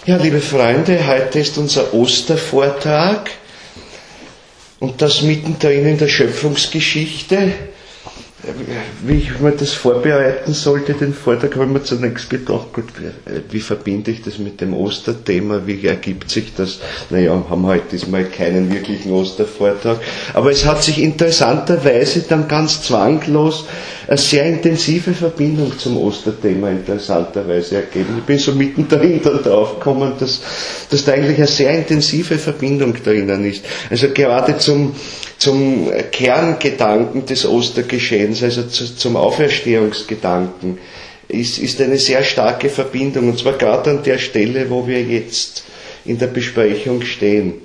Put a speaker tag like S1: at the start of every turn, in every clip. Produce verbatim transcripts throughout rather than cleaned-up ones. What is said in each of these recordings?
S1: Ja, liebe Freunde, heute ist unser Ostervortrag und das mittendrin in der Schöpfungsgeschichte. Wie ich mir das vorbereiten sollte, den Vortrag, habe ich mir zunächst gedacht, gut, wie verbinde ich das mit dem Osterthema, wie ergibt sich das? Naja, haben heute diesmal keinen wirklichen Ostervortrag, aber es hat sich interessanterweise dann ganz zwanglos eine sehr intensive Verbindung zum Osterthema interessanterweise ergeben. Ich bin so mittendrin dann drauf gekommen, dass, dass da eigentlich eine sehr intensive Verbindung drinnen ist. Also gerade zum zum Kerngedanken des Ostergeschehens, also zu, zum Auferstehungsgedanken, ist, ist eine sehr starke Verbindung, und zwar gerade an der Stelle, wo wir jetzt in der Besprechung stehen.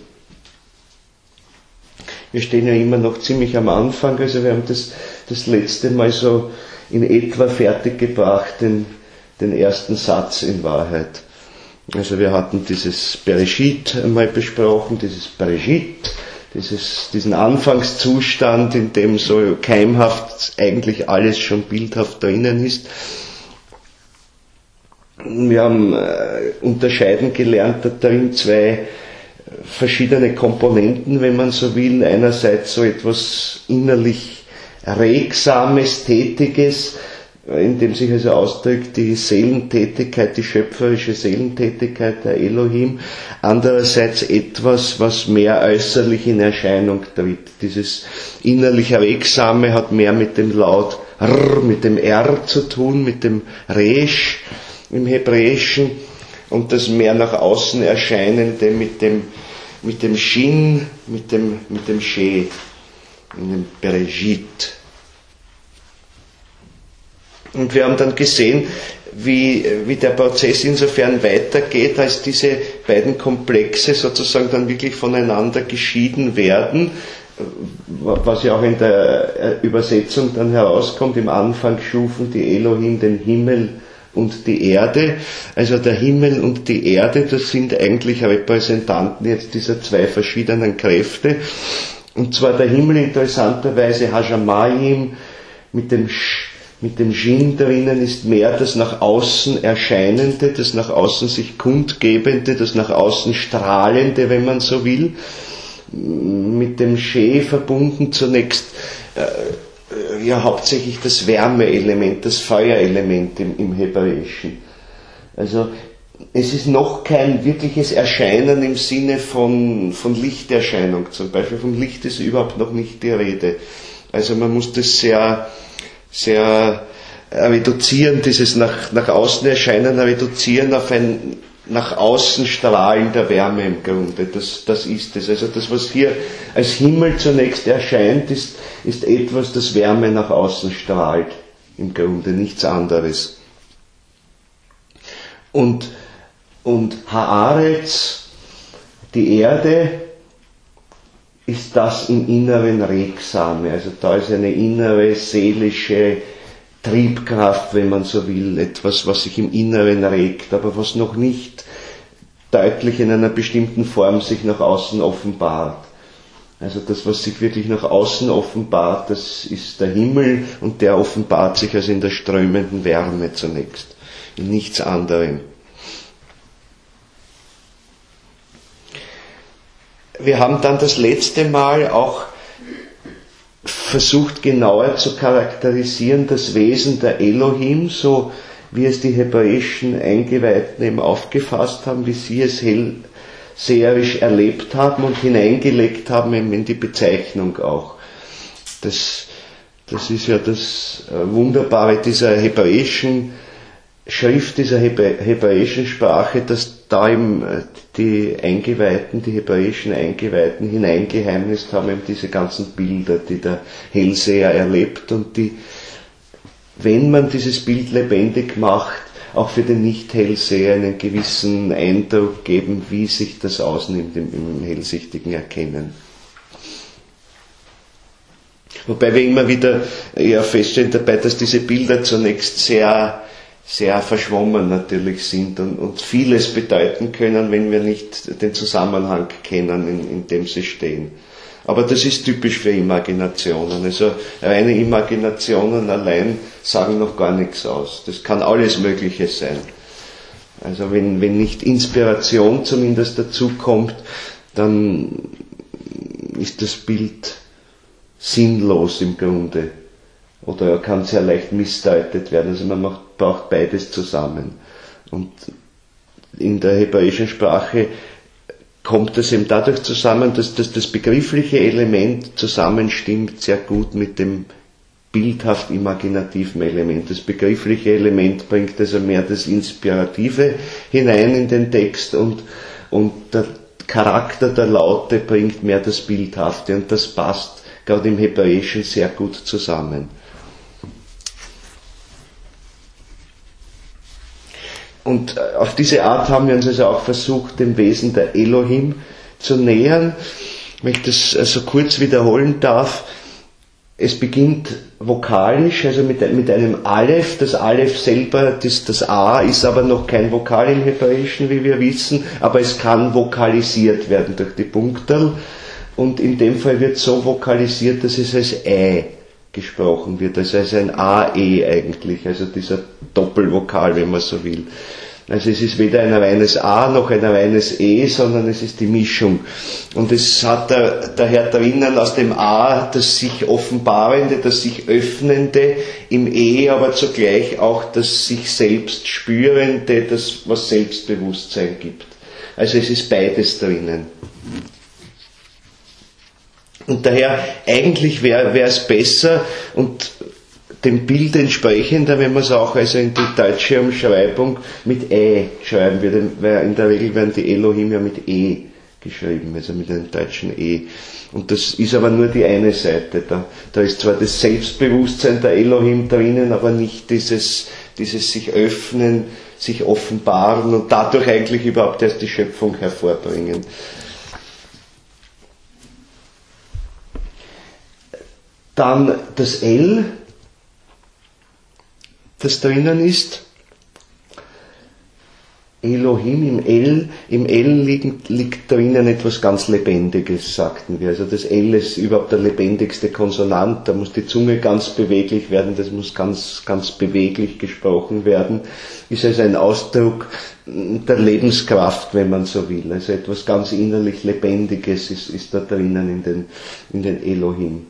S1: Wir stehen ja immer noch ziemlich am Anfang, also wir haben das, das letzte Mal so in etwa fertiggebracht, den, den ersten Satz in Wahrheit. Also wir hatten dieses Bereshit einmal besprochen, dieses Bereshit, Dieses, diesen Anfangszustand, in dem so keimhaft eigentlich alles schon bildhaft drinnen ist. Wir haben äh, unterscheiden gelernt, da drin zwei verschiedene Komponenten, wenn man so will. Einerseits so etwas innerlich Regsames, Tätiges, in dem sich also ausdrückt die Seelentätigkeit, die schöpferische Seelentätigkeit der Elohim. Andererseits etwas, was mehr äußerlich in Erscheinung tritt. Dieses innerlich Regsame hat mehr mit dem Laut R, mit dem R zu tun, mit dem Resh im Hebräischen, und das mehr nach außen Erscheinende mit dem, mit dem Shin, mit dem, mit dem She, in dem Bereshit. Und wir haben dann gesehen, wie, wie der Prozess insofern weitergeht, als diese beiden Komplexe sozusagen dann wirklich voneinander geschieden werden, was ja auch in der Übersetzung dann herauskommt. Im Anfang schufen die Elohim den Himmel und die Erde. Also der Himmel und die Erde, das sind eigentlich Repräsentanten jetzt dieser zwei verschiedenen Kräfte. Und zwar der Himmel interessanterweise Hashamayim mit dem Sch Mit dem Shin drinnen ist mehr das nach außen Erscheinende, das nach außen sich Kundgebende, das nach außen Strahlende, wenn man so will. Mit dem She verbunden zunächst äh, ja hauptsächlich das Wärmeelement, das Feuerelement im, im Hebräischen. Also es ist noch kein wirkliches Erscheinen im Sinne von, von Lichterscheinung zum Beispiel. Vom Licht ist überhaupt noch nicht die Rede. Also man muss das sehr sehr reduzieren, dieses nach, nach außen erscheinen, reduzieren auf ein nach außen strahlen der Wärme im Grunde. Das, das ist es. Also das, was hier als Himmel zunächst erscheint, ist, ist etwas, das Wärme nach außen strahlt. Im Grunde nichts anderes. Und, und Haaretz, die Erde, ist das im Inneren Regsame. Also da ist eine innere seelische Triebkraft, wenn man so will, etwas, was sich im Inneren regt, aber was noch nicht deutlich in einer bestimmten Form sich nach außen offenbart. Also das, was sich wirklich nach außen offenbart, das ist der Himmel, und der offenbart sich also in der strömenden Wärme zunächst, in nichts anderem. Wir haben dann das letzte Mal auch versucht, genauer zu charakterisieren, das Wesen der Elohim, so wie es die hebräischen Eingeweihten eben aufgefasst haben, wie sie es hellseherisch erlebt haben und hineingelegt haben eben in die Bezeichnung auch. Das, das ist ja das Wunderbare dieser hebräischen Schrift, dieser hebräischen Sprache, dass da eben die Eingeweihten, die hebräischen Eingeweihten hineingeheimnist haben, eben diese ganzen Bilder, die der Hellseher erlebt und die, wenn man dieses Bild lebendig macht, auch für den Nicht-Hellseher einen gewissen Eindruck geben, wie sich das ausnimmt im, im hellsichtigen Erkennen. Wobei wir immer wieder ja, feststellen dabei, dass diese Bilder zunächst sehr sehr verschwommen natürlich sind und, und vieles bedeuten können, wenn wir nicht den Zusammenhang kennen, in, in dem sie stehen. Aber das ist typisch für Imaginationen. Also reine Imaginationen allein sagen noch gar nichts aus. Das kann alles Mögliche sein. Also wenn, wenn nicht Inspiration zumindest dazu kommt, dann ist das Bild sinnlos im Grunde. Oder er kann sehr leicht missdeutet werden. Also man macht, braucht beides zusammen. Und in der hebräischen Sprache kommt das eben dadurch zusammen, dass, dass das begriffliche Element zusammenstimmt sehr gut mit dem bildhaft imaginativen Element. Das begriffliche Element bringt also mehr das Inspirative hinein in den Text und, und der Charakter der Laute bringt mehr das Bildhafte und das passt gerade im Hebräischen sehr gut zusammen. Und auf diese Art haben wir uns also auch versucht, dem Wesen der Elohim zu nähern. Wenn ich das also kurz wiederholen darf, es beginnt vokalisch, also mit, mit einem Aleph. Das Aleph selber, das, das A, ist aber noch kein Vokal im Hebräischen, wie wir wissen, aber es kann vokalisiert werden durch die Punkterl. Und in dem Fall wird so vokalisiert, dass es als Ä gesprochen wird, also als ein A E eigentlich, also dieser Doppelvokal, wenn man so will. Also es ist weder ein reines A noch ein reines E, sondern es ist die Mischung. Und es hat da, daher drinnen aus dem A das sich Offenbarende, das sich Öffnende, im E aber zugleich auch das sich selbst Spürende, das was Selbstbewusstsein gibt. Also es ist beides drinnen. Und daher, eigentlich wäre es besser und dem Bild entsprechender, wenn man es auch also in die deutsche Umschreibung mit Ä schreiben würde, weil in der Regel werden die Elohim ja mit E geschrieben, also mit einem deutschen E. Und das ist aber nur die eine Seite. Da, da ist zwar das Selbstbewusstsein der Elohim drinnen, aber nicht dieses, dieses sich öffnen, sich offenbaren und dadurch eigentlich überhaupt erst die Schöpfung hervorbringen. Dann das L, das drinnen ist. Elohim im L, im L liegt, liegt drinnen etwas ganz Lebendiges, sagten wir. Also das L ist überhaupt der lebendigste Konsonant, da muss die Zunge ganz beweglich werden, das muss ganz, ganz beweglich gesprochen werden. Ist also ein Ausdruck der Lebenskraft, wenn man so will. Also etwas ganz innerlich Lebendiges ist, ist da drinnen in den, in den Elohim.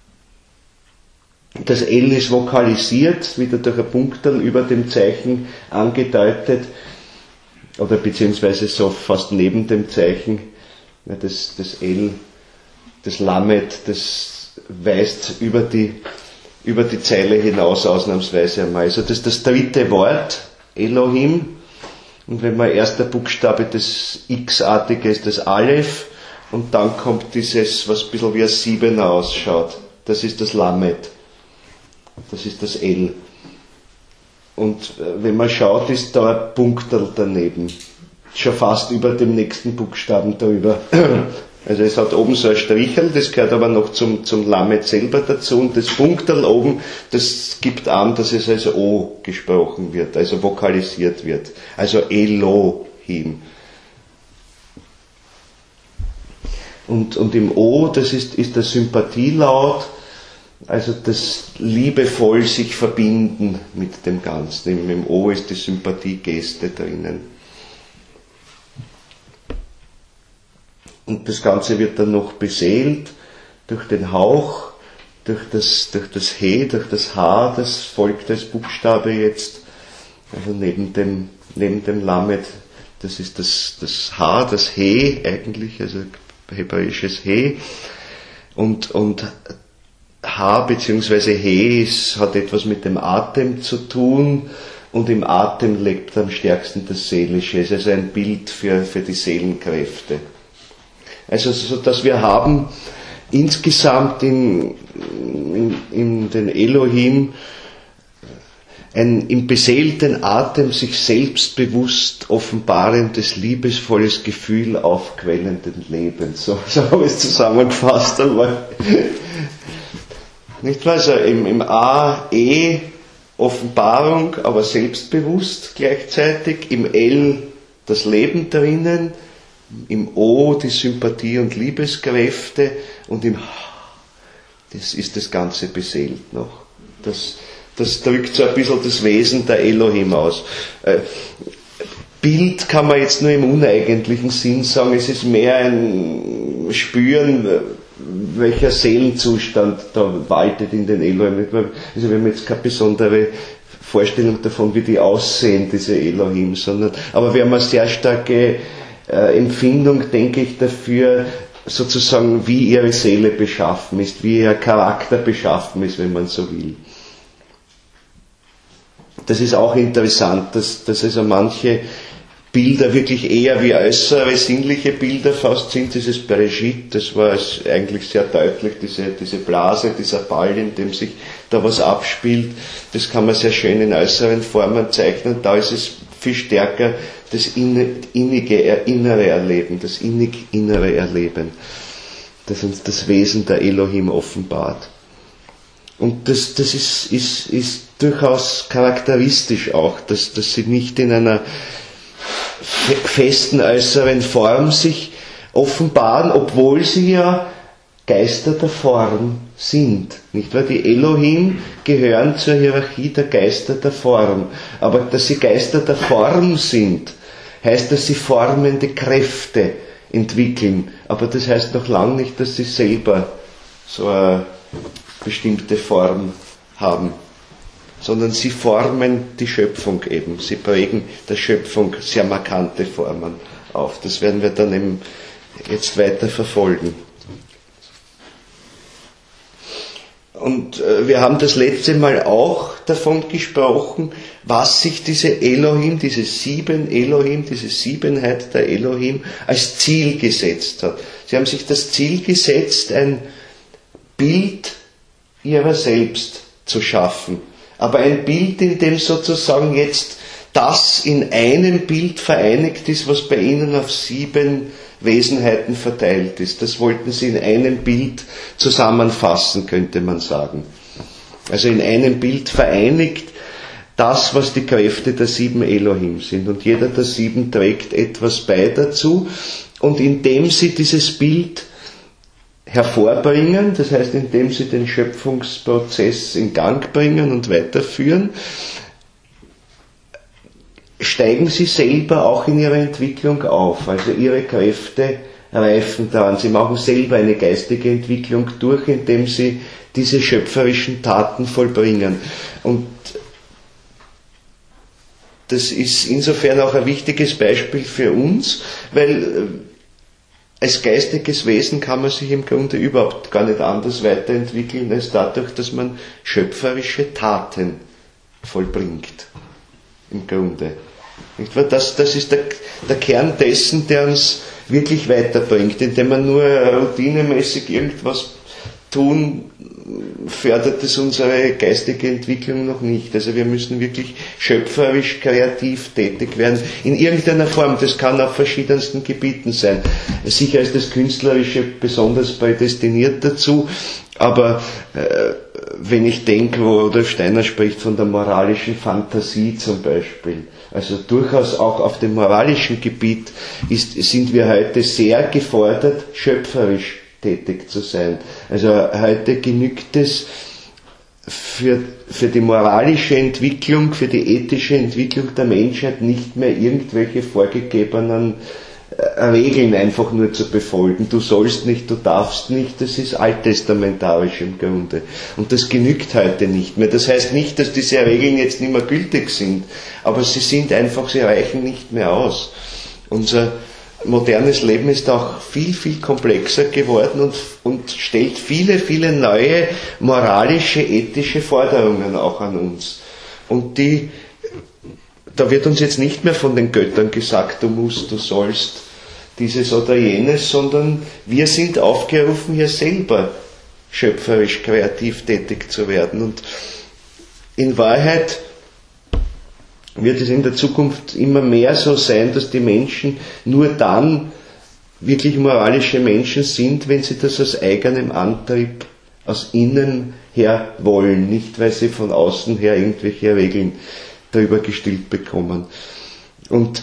S1: Das L ist vokalisiert, wieder durch ein Punkterl über dem Zeichen angedeutet, oder beziehungsweise so fast neben dem Zeichen. Das, das L, das Lamed, das weist über die, über die Zeile hinaus ausnahmsweise einmal. Also das ist das dritte Wort, Elohim. Und wenn man erster Buchstabe das X-artige ist, das Aleph, und dann kommt dieses, was ein bisschen wie ein Siebener ausschaut. Das ist das Lamed. Das ist das L. Und wenn man schaut, ist da ein Punkterl daneben. Schon fast über dem nächsten Buchstaben drüber. Also es hat oben so ein Strichel, das gehört aber noch zum, zum Lamed selber dazu. Und das Punkterl oben, das gibt an, dass es als O gesprochen wird, also vokalisiert wird. Also Elohim. Und, und im O, das ist, ist der Sympathielaut, also das liebevoll sich verbinden mit dem Ganzen. Im O ist die Sympathiegeste drinnen. Und das Ganze wird dann noch beseelt durch den Hauch, durch das, durch das He, durch das H, das folgt als Buchstabe jetzt, also neben dem, neben dem Lamed, das ist das, das H, das He eigentlich, also hebräisches He. Und, und H bzw. He ist, hat etwas mit dem Atem zu tun und im Atem lebt am stärksten das Seelische. Es ist also ein Bild für, für die Seelenkräfte. Also so, dass wir haben insgesamt in, in, in den Elohim ein im beseelten Atem sich selbstbewusst offenbarendes, liebesvolles Gefühl aufquellenden Lebens. So, so habe ich es zusammengefasst einmal. Nicht wahr? Also im, im A, E, Offenbarung, aber selbstbewusst gleichzeitig. Im L das Leben drinnen. Im O die Sympathie und Liebeskräfte. Und im H, das ist das Ganze beseelt noch. Das, das drückt so ein bisschen das Wesen der Elohim aus. Bild kann man jetzt nur im uneigentlichen Sinn sagen, es ist mehr ein Spüren, welcher Seelenzustand da waltet in den Elohim. Also wir haben jetzt keine besondere Vorstellung davon, wie die aussehen, diese Elohim, sondern, aber wir haben eine sehr starke äh, Empfindung, denke ich, dafür, sozusagen, wie ihre Seele beschaffen ist, wie ihr Charakter beschaffen ist, wenn man so will. Das ist auch interessant, dass, dass also manche Bilder wirklich eher wie äußere sinnliche Bilder fast sind. Dieses Brigitte, das war eigentlich sehr deutlich, diese, diese Blase, dieser Ball, in dem sich da was abspielt, das kann man sehr schön in äußeren Formen zeichnen. Da ist es viel stärker das innige, innere Erleben, das innig innere Erleben, das uns das Wesen der Elohim offenbart. Und das, das ist, ist, ist durchaus charakteristisch auch, dass, dass sie nicht in einer festen äußeren Form sich offenbaren, obwohl sie ja Geister der Form sind. Nicht wahr? Die Elohim gehören zur Hierarchie der Geister der Form. Aber dass sie Geister der Form sind, heißt, dass sie formende Kräfte entwickeln. Aber das heißt noch lange nicht, dass sie selber so eine bestimmte Form haben, sondern sie formen die Schöpfung eben. Sie prägen der Schöpfung sehr markante Formen auf. Das werden wir dann eben jetzt weiter verfolgen. Und wir haben das letzte Mal auch davon gesprochen, was sich diese Elohim, diese sieben Elohim, diese Siebenheit der Elohim als Ziel gesetzt hat. Sie haben sich das Ziel gesetzt, ein Bild ihrer selbst zu schaffen. Aber ein Bild, in dem sozusagen jetzt das in einem Bild vereinigt ist, was bei ihnen auf sieben Wesenheiten verteilt ist. Das wollten sie in einem Bild zusammenfassen, könnte man sagen. Also in einem Bild vereinigt das, was die Kräfte der sieben Elohim sind. Und jeder der sieben trägt etwas bei dazu. Und indem sie dieses Bild hervorbringen, das heißt, indem sie den Schöpfungsprozess in Gang bringen und weiterführen, steigen sie selber auch in ihrer Entwicklung auf. Also ihre Kräfte reifen daran. Sie machen selber eine geistige Entwicklung durch, indem sie diese schöpferischen Taten vollbringen. Und das ist insofern auch ein wichtiges Beispiel für uns, weil als geistiges Wesen kann man sich im Grunde überhaupt gar nicht anders weiterentwickeln, als dadurch, dass man schöpferische Taten vollbringt. Im Grunde. Das, das ist der, der Kern dessen, der uns wirklich weiterbringt. Indem wir nur routinemäßig irgendwas tun, fördert es unsere geistige Entwicklung noch nicht. Also wir müssen wirklich schöpferisch, kreativ tätig werden, in irgendeiner Form. Das kann auf verschiedensten Gebieten sein. Sicher ist das Künstlerische besonders prädestiniert dazu, aber äh, wenn ich denke, wo Rudolf Steiner spricht von der moralischen Fantasie zum Beispiel, also durchaus auch auf dem moralischen Gebiet ist, sind wir heute sehr gefordert, schöpferisch tätig zu sein. Also heute genügt es für, für die moralische Entwicklung, für die ethische Entwicklung der Menschheit nicht mehr irgendwelche vorgegebenen Regeln einfach nur zu befolgen. Du sollst nicht, du darfst nicht, das ist alttestamentarisch im Grunde. Und das genügt heute nicht mehr. Das heißt nicht, dass diese Regeln jetzt nicht mehr gültig sind, aber sie sind einfach, sie reichen nicht mehr aus. Unser modernes Leben ist auch viel, viel komplexer geworden und, und stellt viele, viele neue moralische, ethische Forderungen auch an uns. Und die, da wird uns jetzt nicht mehr von den Göttern gesagt, du musst, du sollst dieses oder jenes, sondern wir sind aufgerufen, hier selber schöpferisch, kreativ tätig zu werden. Und in Wahrheit wird es in der Zukunft immer mehr so sein, dass die Menschen nur dann wirklich moralische Menschen sind, wenn sie das aus eigenem Antrieb, aus innen her wollen, nicht weil sie von außen her irgendwelche Regeln darüber gestillt bekommen. Und,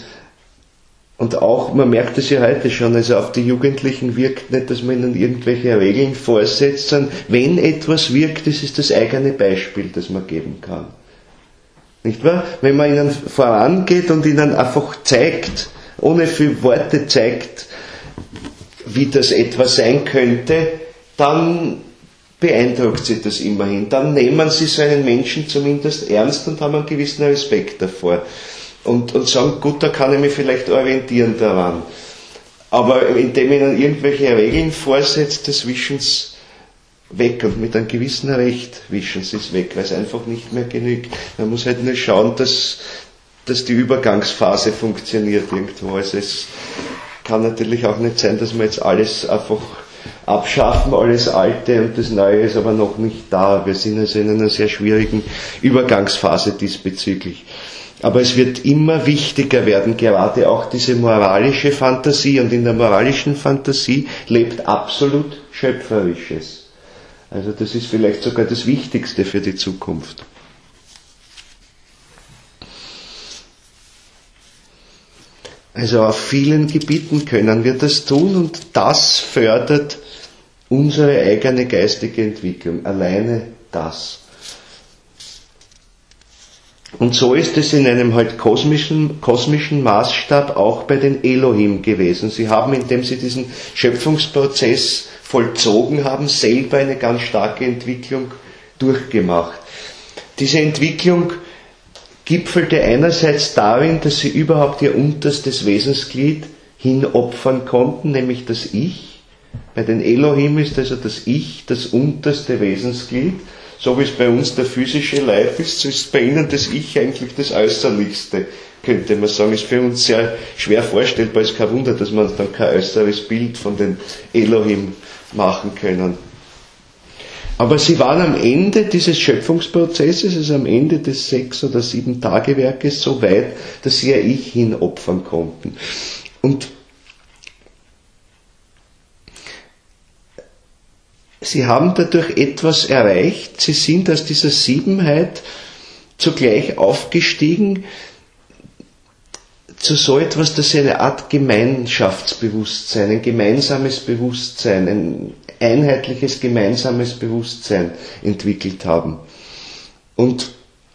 S1: und auch, man merkt es ja heute schon, also auf die Jugendlichen wirkt nicht, dass man ihnen irgendwelche Regeln vorsetzt, sondern wenn etwas wirkt, das ist das eigene Beispiel, das man geben kann. Nicht wahr? Wenn man ihnen vorangeht und ihnen einfach zeigt, ohne viel Worte zeigt, wie das etwa sein könnte, dann beeindruckt sie das immerhin. Dann nehmen sie so einen Menschen zumindest ernst und haben einen gewissen Respekt davor. Und, und sagen, gut, da kann ich mich vielleicht orientieren daran. Aber indem ich ihnen irgendwelche Regeln vorsetzt, das wischen sie weg, und mit einem gewissen Recht wischen sie es weg, weil es einfach nicht mehr genügt. Man muss halt nur schauen, dass, dass die Übergangsphase funktioniert irgendwo. Also es kann natürlich auch nicht sein, dass wir jetzt alles einfach abschaffen, alles Alte, und das Neue ist aber noch nicht da. Wir sind also in einer sehr schwierigen Übergangsphase diesbezüglich. Aber es wird immer wichtiger werden, gerade auch diese moralische Fantasie, und in der moralischen Fantasie lebt absolut Schöpferisches. Also das ist vielleicht sogar das Wichtigste für die Zukunft. Also auf vielen Gebieten können wir das tun, und das fördert unsere eigene geistige Entwicklung. Alleine das. Und so ist es in einem halt kosmischen, kosmischen Maßstab auch bei den Elohim gewesen. Sie haben, indem sie diesen Schöpfungsprozess vollzogen haben, selber eine ganz starke Entwicklung durchgemacht. Diese Entwicklung gipfelte einerseits darin, dass sie überhaupt ihr unterstes Wesensglied hinopfern konnten, nämlich das Ich. Bei den Elohim ist also das Ich das unterste Wesensglied. So wie es bei uns der physische Leib ist, so ist bei ihnen das Ich eigentlich das Äußerlichste, könnte man sagen. Ist für uns sehr schwer vorstellbar, ist kein Wunder, dass wir uns dann kein äußeres Bild von den Elohim machen können. Aber sie waren am Ende dieses Schöpfungsprozesses, also am Ende des sechs- oder sieben Tagewerkes so weit, dass sie ihr Ich hinopfern konnten. Und sie haben dadurch etwas erreicht. Sie sind aus dieser Siebenheit zugleich aufgestiegen zu so etwas, das sie eine Art Gemeinschaftsbewusstsein, ein gemeinsames Bewusstsein, ein einheitliches gemeinsames Bewusstsein entwickelt haben. Und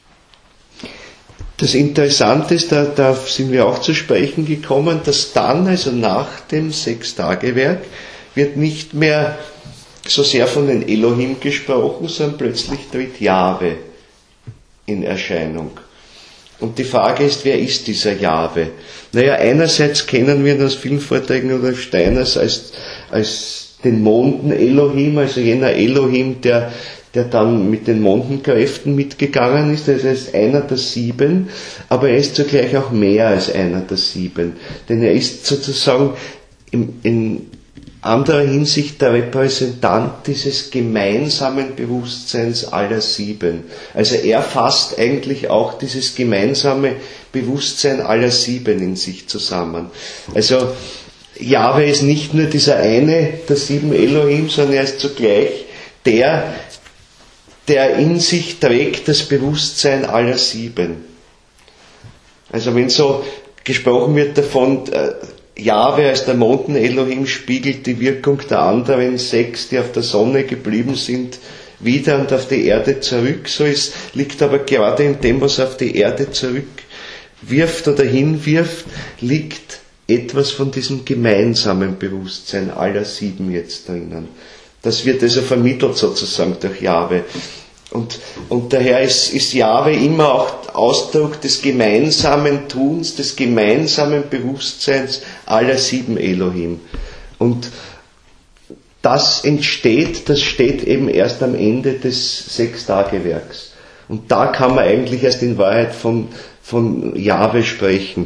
S1: das Interessante ist, da, da sind wir auch zu sprechen gekommen, dass dann, also nach dem Sechstagewerk, wird nicht mehr so sehr von den Elohim gesprochen, sondern plötzlich tritt Jahwe in Erscheinung. Und die Frage ist, wer ist dieser Jahwe? Naja, einerseits kennen wir ihn aus vielen Vorträgen Rudolf Steiners als, als den Monden-Elohim, also jener Elohim, der, der dann mit den Mondenkräften mitgegangen ist. Also er ist einer der sieben, aber er ist zugleich auch mehr als einer der sieben. Denn er ist sozusagen im, in anderer Hinsicht der Repräsentant dieses gemeinsamen Bewusstseins aller sieben. Also er fasst eigentlich auch dieses gemeinsame Bewusstsein aller sieben in sich zusammen. Also Jahwe ist nicht nur dieser eine der sieben Elohim, sondern er ist zugleich der, der in sich trägt das Bewusstsein aller sieben. Also wenn so gesprochen wird davon, Jahwe als der Monden-Elohim spiegelt die Wirkung der anderen sechs, die auf der Sonne geblieben sind, wieder und auf die Erde zurück. So ist, liegt aber gerade in dem, was auf die Erde zurückwirft oder hinwirft, liegt etwas von diesem gemeinsamen Bewusstsein aller sieben jetzt drinnen. Das wird also vermittelt sozusagen durch Jahwe. Und, und daher ist, ist Jahwe immer auch Ausdruck des gemeinsamen Tuns, des gemeinsamen Bewusstseins aller sieben Elohim. Und das entsteht, das steht eben erst am Ende des Sechstagewerks. Und da kann man eigentlich erst in Wahrheit von, von Jahwe sprechen.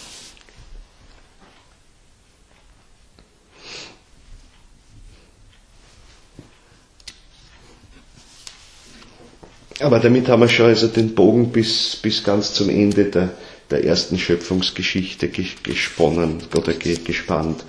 S1: Aber damit haben wir schon also den Bogen bis, bis ganz zum Ende der, der ersten Schöpfungsgeschichte gesponnen oder gespannt.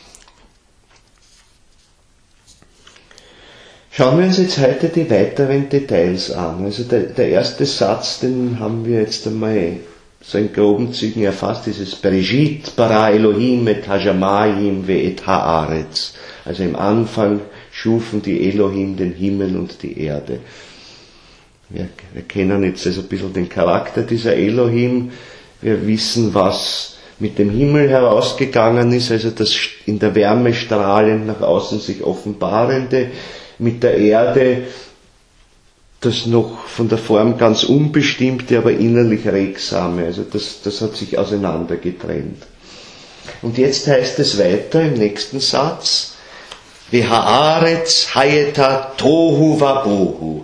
S1: Schauen wir uns jetzt heute die weiteren Details an. Also der, der erste Satz, den haben wir jetzt einmal so in groben Zügen erfasst, dieses Bereshit bara Elohim et hajamayim ve et haaretz. Also im Anfang schufen die Elohim den Himmel und die Erde. Wir, wir kennen jetzt also ein bisschen den Charakter dieser Elohim. Wir wissen, was mit dem Himmel herausgegangen ist, also das in der Wärme strahlend nach außen sich offenbarende, mit der Erde das noch von der Form ganz unbestimmte, aber innerlich regsame, also das, das hat sich auseinander getrennt. Und jetzt heißt es weiter im nächsten Satz, V'haaretz hayeta tohu vabohu.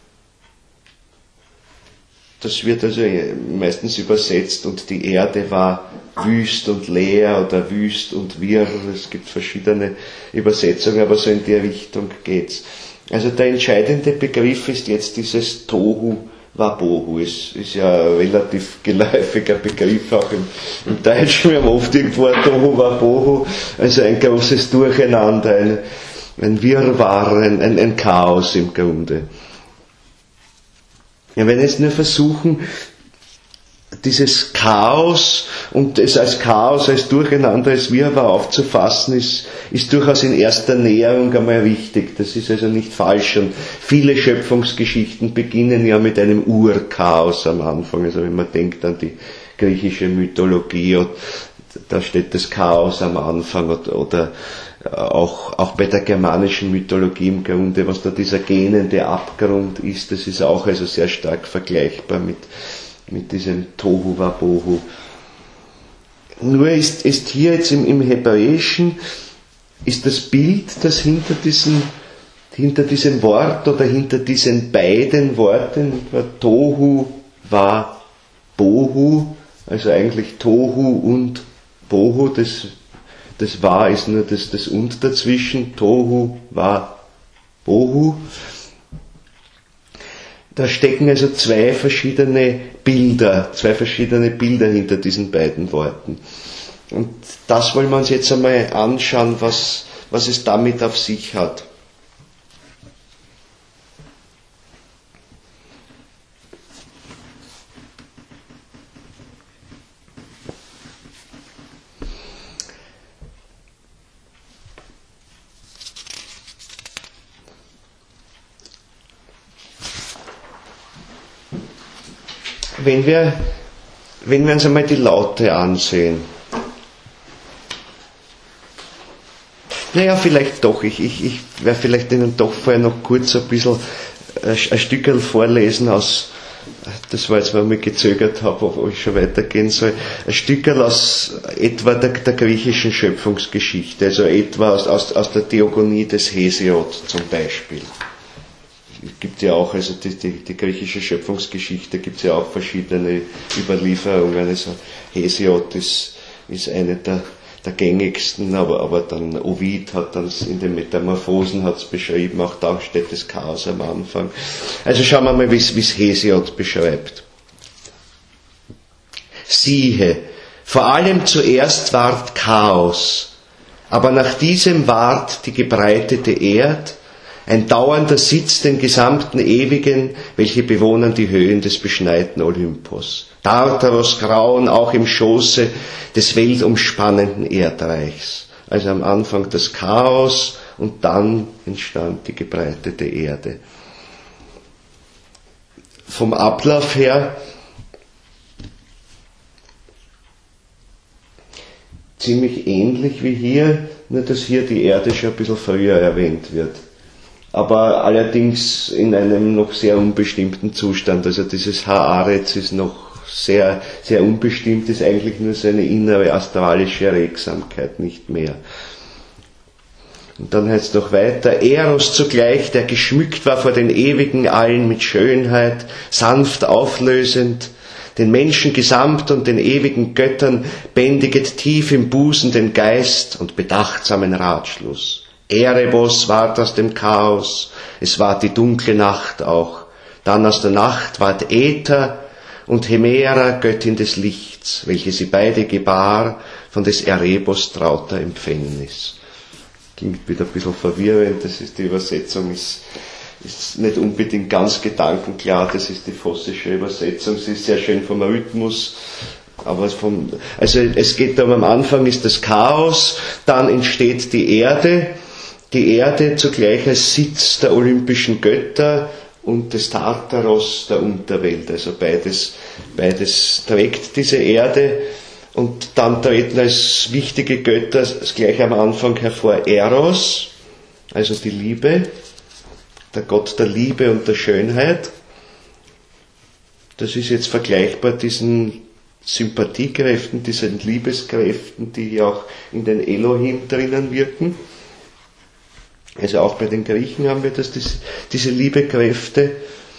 S1: Das wird also meistens übersetzt und die Erde war wüst und leer oder wüst und wirr. Es gibt verschiedene Übersetzungen, aber so in die Richtung geht's. Also der entscheidende Begriff ist jetzt dieses Tohu Vabohu. Es ist ja ein relativ geläufiger Begriff auch im, im Deutschen. Wir haben oft irgendwo ein Tohu Vabohu, also ein großes Durcheinander, ein, ein Wirrwarr, ein, ein, ein Chaos im Grunde. Ja, wenn wir jetzt nur versuchen, dieses Chaos und es als Chaos, als Durcheinander, als Wirrwarr aufzufassen, ist, ist durchaus in erster Näherung einmal richtig. Das ist also nicht falsch. Und viele Schöpfungsgeschichten beginnen ja mit einem Urchaos am Anfang. Also wenn man denkt an die griechische Mythologie, da steht das Chaos am Anfang, oder, oder auch, auch bei der germanischen Mythologie im Grunde, was da dieser gähnende Abgrund ist, das ist auch also sehr stark vergleichbar mit, mit diesem Tohu Vabohu. Nur ist, ist hier jetzt im, im Hebräischen, ist das Bild, das hinter diesem, hinter diesem Wort oder hinter diesen beiden Worten, Tohu Vabohu, also eigentlich Tohu und Bohu, das Das Wa ist nur das, das Und dazwischen, Tohu, Wa, Bohu. Da stecken also zwei verschiedene Bilder, zwei verschiedene Bilder hinter diesen beiden Worten. Und das wollen wir uns jetzt einmal anschauen, was, was es damit auf sich hat. Wenn wir, wenn wir uns einmal die Laute ansehen, naja, vielleicht doch, ich, ich, ich werde vielleicht Ihnen doch vorher noch kurz ein bisschen ein Stückerl vorlesen aus, das war jetzt, weil ich gezögert habe, ob ich schon weitergehen soll, ein Stückerl aus etwa der, der griechischen Schöpfungsgeschichte, also etwa aus, aus, aus der Theogonie des Hesiod zum Beispiel. Es gibt ja auch, also die, die, die griechische Schöpfungsgeschichte gibt es ja auch verschiedene Überlieferungen. Also Hesiod ist, ist eine der, der gängigsten, aber, aber dann Ovid hat dann in den Metamorphosen hat's beschrieben, auch da steht das Chaos am Anfang. Also schauen wir mal, wie es Hesiod beschreibt. Siehe, vor allem zuerst ward Chaos, aber nach diesem ward die gebreitete Erd, ein dauernder Sitz den gesamten Ewigen, welche bewohnen die Höhen des beschneiten Olympos. Tartaros grauen auch im Schoße des weltumspannenden Erdreichs. Also am Anfang das Chaos und dann entstand die gebreitete Erde. Vom Ablauf her ziemlich ähnlich wie hier, nur dass hier die Erde schon ein bisschen früher erwähnt wird. Aber allerdings in einem noch sehr unbestimmten Zustand. Also dieses Haaretz ist noch sehr, sehr unbestimmt, ist eigentlich nur seine innere astralische Regsamkeit, nicht mehr. Und dann heißt es noch weiter, Eros zugleich, der geschmückt war vor den ewigen Allen mit Schönheit, sanft auflösend, den Menschen gesamt und den ewigen Göttern bändiget tief im Busen den Geist und bedachtsamen Ratschluss. Erebos ward aus dem Chaos, es ward die dunkle Nacht auch. Dann aus der Nacht ward Äther und Hemera, Göttin des Lichts, welche sie beide gebar, von des Erebos trauter Empfängnis. Klingt wieder ein bisschen verwirrend, das ist die Übersetzung, ist, ist nicht unbedingt ganz gedankenklar, das ist die vossische Übersetzung, sie ist sehr schön vom Rhythmus, aber vom, also es geht darum, am Anfang ist das Chaos, dann entsteht die Erde, die Erde zugleich als Sitz der olympischen Götter und des Tartaros, der Unterwelt. Also beides, beides trägt diese Erde. Und dann treten als wichtige Götter gleich am Anfang hervor Eros, also die Liebe, der Gott der Liebe und der Schönheit. Das ist jetzt vergleichbar diesen Sympathiekräften, diesen Liebeskräften, die auch in den Elohim drinnen wirken. Also auch bei den Griechen haben wir das, diese Liebekräfte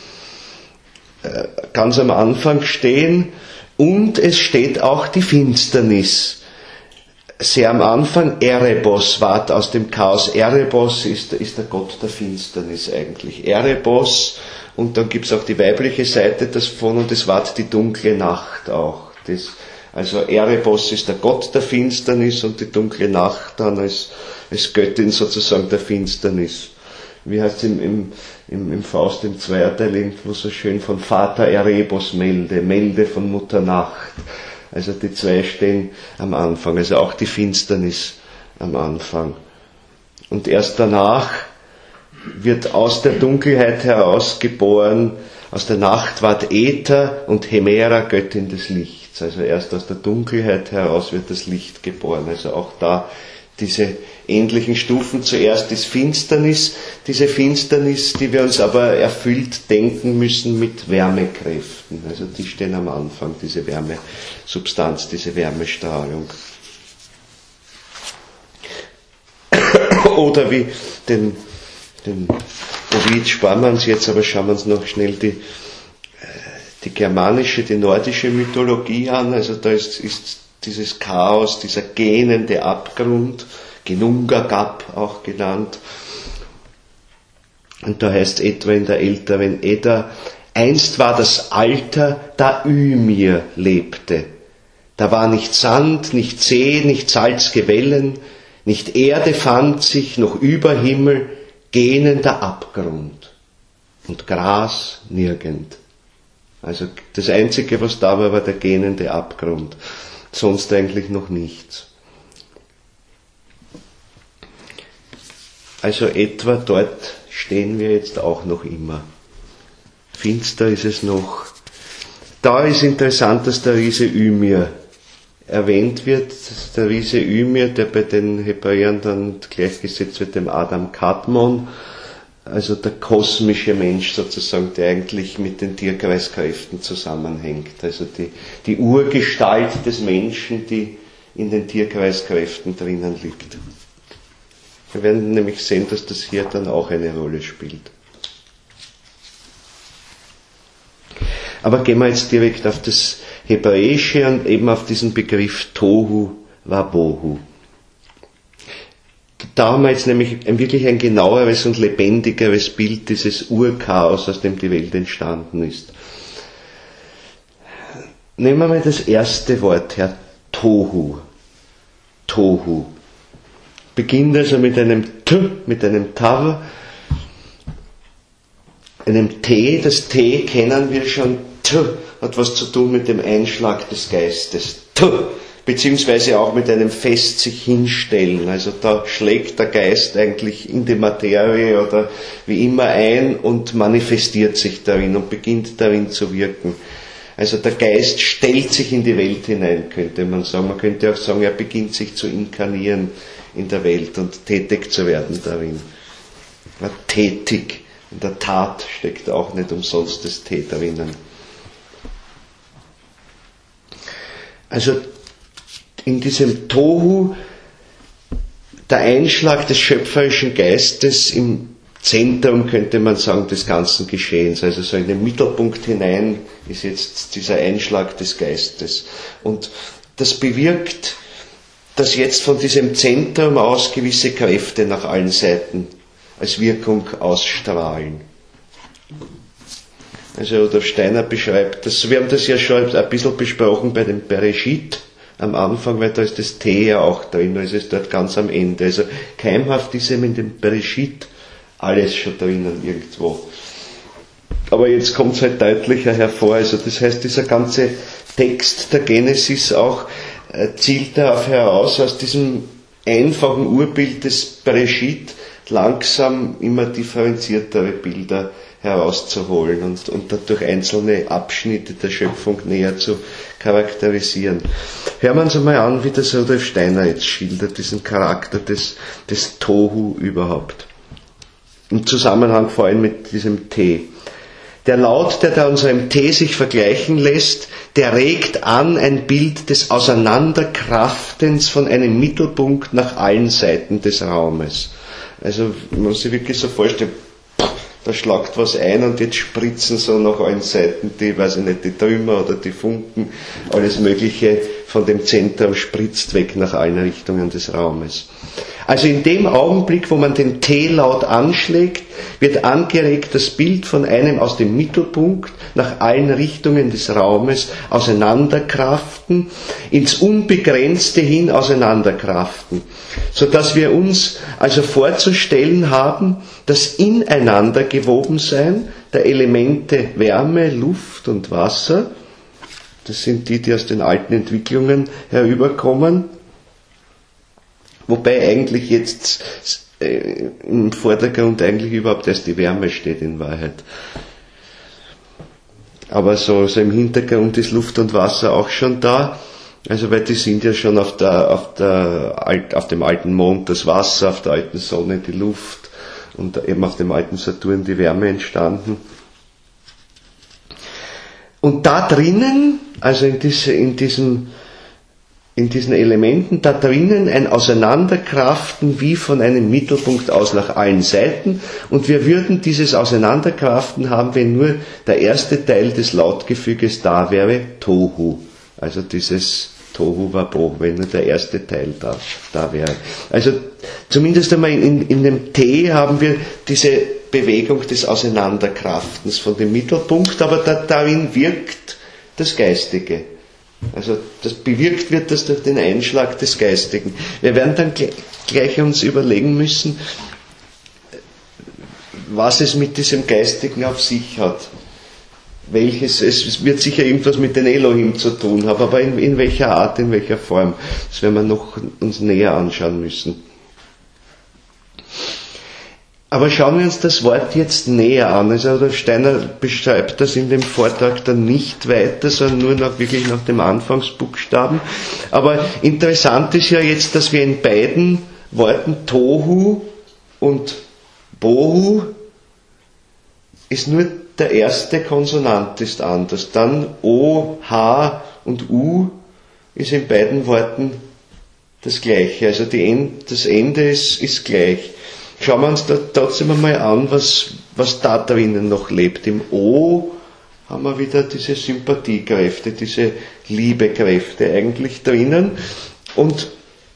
S1: ganz am Anfang stehen. Und es steht auch die Finsternis. Sehr am Anfang, Erebos ward aus dem Chaos. Erebos ist, ist der Gott der Finsternis eigentlich. Erebos, und dann gibt es auch die weibliche Seite davon, und es ward die dunkle Nacht auch. Das, also Erebos ist der Gott der Finsternis und die dunkle Nacht dann als, als Göttin sozusagen der Finsternis. Wie heißt es im, im, im, im Faust im Zweierteil irgendwo so schön, von Vater Erebos melde, melde von Mutter Nacht. Also die zwei stehen am Anfang, also auch die Finsternis am Anfang. Und erst danach wird aus der Dunkelheit heraus geboren, aus der Nacht ward Äther und Hemera, Göttin des Lichts. Also erst aus der Dunkelheit heraus wird das Licht geboren. Also auch da diese ähnlichen Stufen. Zuerst ist Finsternis, diese Finsternis, die wir uns aber erfüllt denken müssen mit Wärmekräften. Also die stehen am Anfang, diese Wärmesubstanz, diese Wärmestrahlung. Oder wie den, den Ovid sparen wir uns jetzt, aber schauen wir uns noch schnell die, die germanische, die nordische Mythologie an. Also da ist, ist dieses Chaos, dieser gähnende Abgrund, Genungagap auch genannt. Und da heißt etwa in der älteren Edda, einst war das Alter, da Ymir lebte. Da war nicht Sand, nicht See, nicht salzige Wellen, nicht Erde fand sich, noch über Himmel, gähnender Abgrund. Und Gras nirgend. Also das Einzige, was da war, war der gähnende Abgrund. Sonst eigentlich noch nichts. Also etwa dort stehen wir jetzt auch noch immer. Finster ist es noch. Da ist interessant, dass der Riese Ymir erwähnt wird. Der Riese Ymir, der bei den Hebräern dann gleichgesetzt wird dem Adam Kadmon, also der kosmische Mensch sozusagen, der eigentlich mit den Tierkreiskräften zusammenhängt. Also die, die Urgestalt des Menschen, die in den Tierkreiskräften drinnen liegt. Wir werden nämlich sehen, dass das hier dann auch eine Rolle spielt. Aber gehen wir jetzt direkt auf das Hebräische und eben auf diesen Begriff Tohu Wabohu. Da haben wir jetzt nämlich ein, wirklich ein genaueres und lebendigeres Bild dieses Urchaos, aus dem die Welt entstanden ist. Nehmen wir mal das erste Wort her, Tohu. Tohu. Beginnt also mit einem T, mit einem Tav, einem T. Das T kennen wir schon. T hat was zu tun mit dem Einschlag des Geistes. T, beziehungsweise auch mit einem fest sich hinstellen. Also da schlägt der Geist eigentlich in die Materie oder wie immer ein und manifestiert sich darin und beginnt darin zu wirken. Also der Geist stellt sich in die Welt hinein, könnte man sagen. Man könnte auch sagen, er beginnt sich zu inkarnieren in der Welt und tätig zu werden darin. Ja, tätig. In der Tat steckt auch nicht umsonst das T drinnen. Also in diesem Tohu, der Einschlag des schöpferischen Geistes im Zentrum, könnte man sagen, des ganzen Geschehens. Also so in den Mittelpunkt hinein ist jetzt dieser Einschlag des Geistes. Und das bewirkt, dass jetzt von diesem Zentrum aus gewisse Kräfte nach allen Seiten als Wirkung ausstrahlen. Also Rudolf Steiner beschreibt das, wir haben das ja schon ein bisschen besprochen bei dem Bereshit am Anfang, weil da ist das T ja auch drin, da ist es dort ganz am Ende. Also keimhaft ist eben in dem Bereshit alles schon drinnen irgendwo. Aber jetzt kommt es halt deutlicher hervor, also das heißt, dieser ganze Text der Genesis auch äh, zielt darauf heraus, aus diesem einfachen Urbild des Bereshit langsam immer differenziertere Bilder herauszuholen und, und dadurch einzelne Abschnitte der Schöpfung näher zu charakterisieren. Hören wir uns einmal an, wie das Rudolf Steiner jetzt schildert, diesen Charakter des, des Tohu überhaupt. Im Zusammenhang vor allem mit diesem T. Der Laut, der da unserem T sich vergleichen lässt, der regt an ein Bild des Auseinanderkraftens von einem Mittelpunkt nach allen Seiten des Raumes. Also man muss sich wirklich so vorstellen, da schlagt was ein und jetzt spritzen so nach allen Seiten die, weiß ich nicht, die Trümmer oder die Funken, alles Mögliche von dem Zentrum spritzt weg nach allen Richtungen des Raumes. Also in dem Augenblick, wo man den T-Laut anschlägt, wird angeregt das Bild von einem aus dem Mittelpunkt nach allen Richtungen des Raumes auseinanderkraften, ins Unbegrenzte hin auseinanderkraften, sodass wir uns also vorzustellen haben, das ineinander gewoben sein der Elemente Wärme, Luft und Wasser, das sind die, die aus den alten Entwicklungen herüberkommen, wobei eigentlich jetzt äh, im Vordergrund eigentlich überhaupt erst die Wärme steht in Wahrheit. Aber so, so im Hintergrund ist Luft und Wasser auch schon da, also weil die sind ja schon auf, der, auf, der, auf dem alten Mond das Wasser, auf der alten Sonne die Luft und eben auf dem alten Saturn die Wärme entstanden. Und da drinnen, also in, diese, in, diesem, in diesen Elementen, da drinnen ein Auseinanderkraften wie von einem Mittelpunkt aus nach allen Seiten. Und wir würden dieses Auseinanderkraften haben, wenn nur der erste Teil des Lautgefüges da wäre, Tohu. Also dieses Tohu Wabo, wenn nur der erste Teil da, da wäre. Also zumindest einmal in, in dem T haben wir diese Bewegung des Auseinanderkraftens von dem Mittelpunkt, aber da, darin wirkt das Geistige. Also das bewirkt wird das durch den Einschlag des Geistigen. Wir werden dann gleich, gleich uns überlegen müssen, was es mit diesem Geistigen auf sich hat. Welches, es wird sicher irgendwas mit den Elohim zu tun haben, aber in, in welcher Art, in welcher Form, das werden wir noch uns näher anschauen müssen. Aber schauen wir uns das Wort jetzt näher an. Also Rudolf Steiner beschreibt das in dem Vortrag dann nicht weiter, sondern nur noch wirklich nach dem Anfangsbuchstaben. Aber interessant ist ja jetzt, dass wir in beiden Worten Tohu und Bohu ist nur der erste Konsonant ist anders. Dann O, H und U ist in beiden Worten das Gleiche. Also die End, das Ende ist, ist gleich. Schauen wir uns da trotzdem einmal an, was, was da drinnen noch lebt. Im O haben wir wieder diese Sympathiekräfte, diese Liebekräfte eigentlich drinnen. Und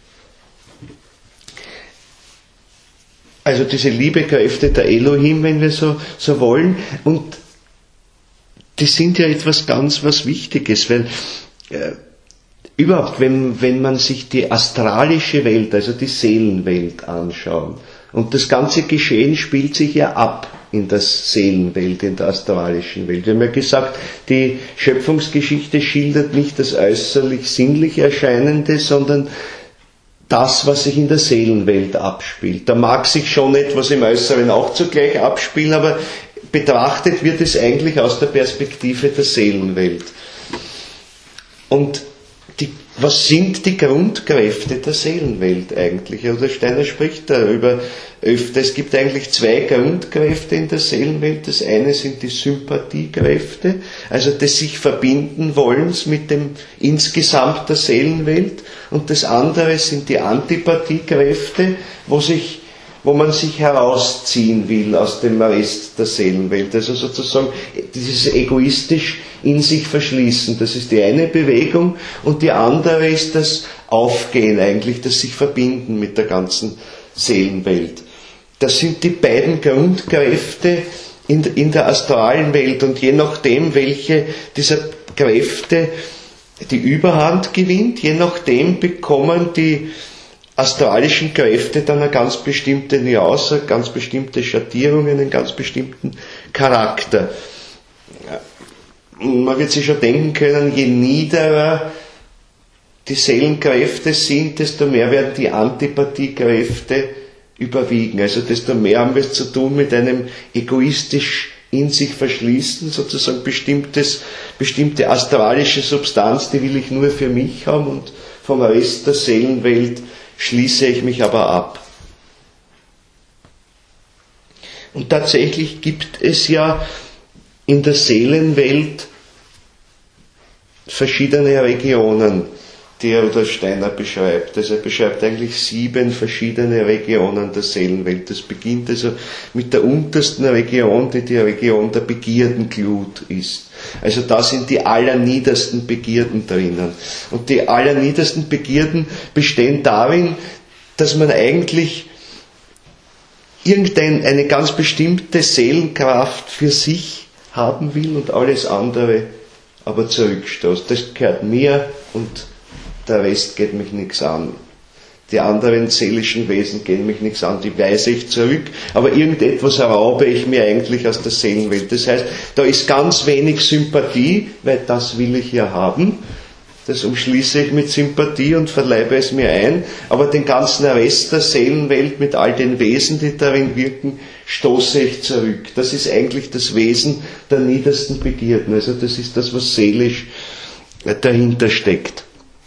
S1: also diese Liebekräfte der Elohim, wenn wir so, so wollen. Und die sind ja etwas ganz was Wichtiges, weil äh, überhaupt, wenn, wenn man sich die astralische Welt, also die Seelenwelt anschaut, und das ganze Geschehen spielt sich ja ab in der Seelenwelt, in der astralischen Welt. Wir haben ja gesagt, die Schöpfungsgeschichte schildert nicht das äußerlich sinnlich Erscheinende, sondern das, was sich in der Seelenwelt abspielt. Da mag sich schon etwas im Äußeren auch zugleich abspielen, aber betrachtet wird es eigentlich aus der Perspektive der Seelenwelt. Und die, was sind die Grundkräfte der Seelenwelt eigentlich? Rudolf Steiner spricht darüber öfter. Es gibt eigentlich zwei Grundkräfte in der Seelenwelt. Das eine sind die Sympathiekräfte, also des sich verbinden Wollens mit dem insgesamt der Seelenwelt. Und das andere sind die Antipathiekräfte, wo sich wo man sich herausziehen will aus dem Rest der Seelenwelt. Also sozusagen dieses egoistisch in sich verschließen, das ist die eine Bewegung, und die andere ist das Aufgehen eigentlich, das sich verbinden mit der ganzen Seelenwelt. Das sind die beiden Grundkräfte in, in der astralen Welt, und je nachdem, welche dieser Kräfte die Überhand gewinnt, je nachdem bekommen die astralischen Kräfte dann eine ganz bestimmte Nuance, ganz bestimmte Schattierungen, einen ganz bestimmten Charakter. Man wird sich schon denken können, je niederer die Seelenkräfte sind, desto mehr werden die Antipathiekräfte überwiegen. Also desto mehr haben wir es zu tun mit einem egoistisch in sich verschließen, sozusagen bestimmtes, bestimmte astralische Substanz, die will ich nur für mich haben und vom Rest der Seelenwelt schließe ich mich aber ab. Und tatsächlich gibt es ja in der Seelenwelt verschiedene Regionen, die Rudolf Steiner beschreibt. Also er beschreibt eigentlich sieben verschiedene Regionen der Seelenwelt. Das beginnt also mit der untersten Region, die die Region der Begierdenglut ist. Also da sind die allerniedersten Begierden drinnen. Und die allerniedersten Begierden bestehen darin, dass man eigentlich irgendeine eine ganz bestimmte Seelenkraft für sich haben will und alles andere aber zurückstoßt. Das gehört mir und der Rest geht mich nichts an. Die anderen seelischen Wesen gehen mich nichts an, die weise ich zurück, aber irgendetwas raube ich mir eigentlich aus der Seelenwelt. Das heißt, da ist ganz wenig Sympathie, weil das will ich ja haben. Das umschließe ich mit Sympathie und verleibe es mir ein, aber den ganzen Rest der Seelenwelt mit all den Wesen, die darin wirken, stoße ich zurück. Das ist eigentlich das Wesen der niedersten Begierden. Also das ist das, was seelisch dahinter steckt.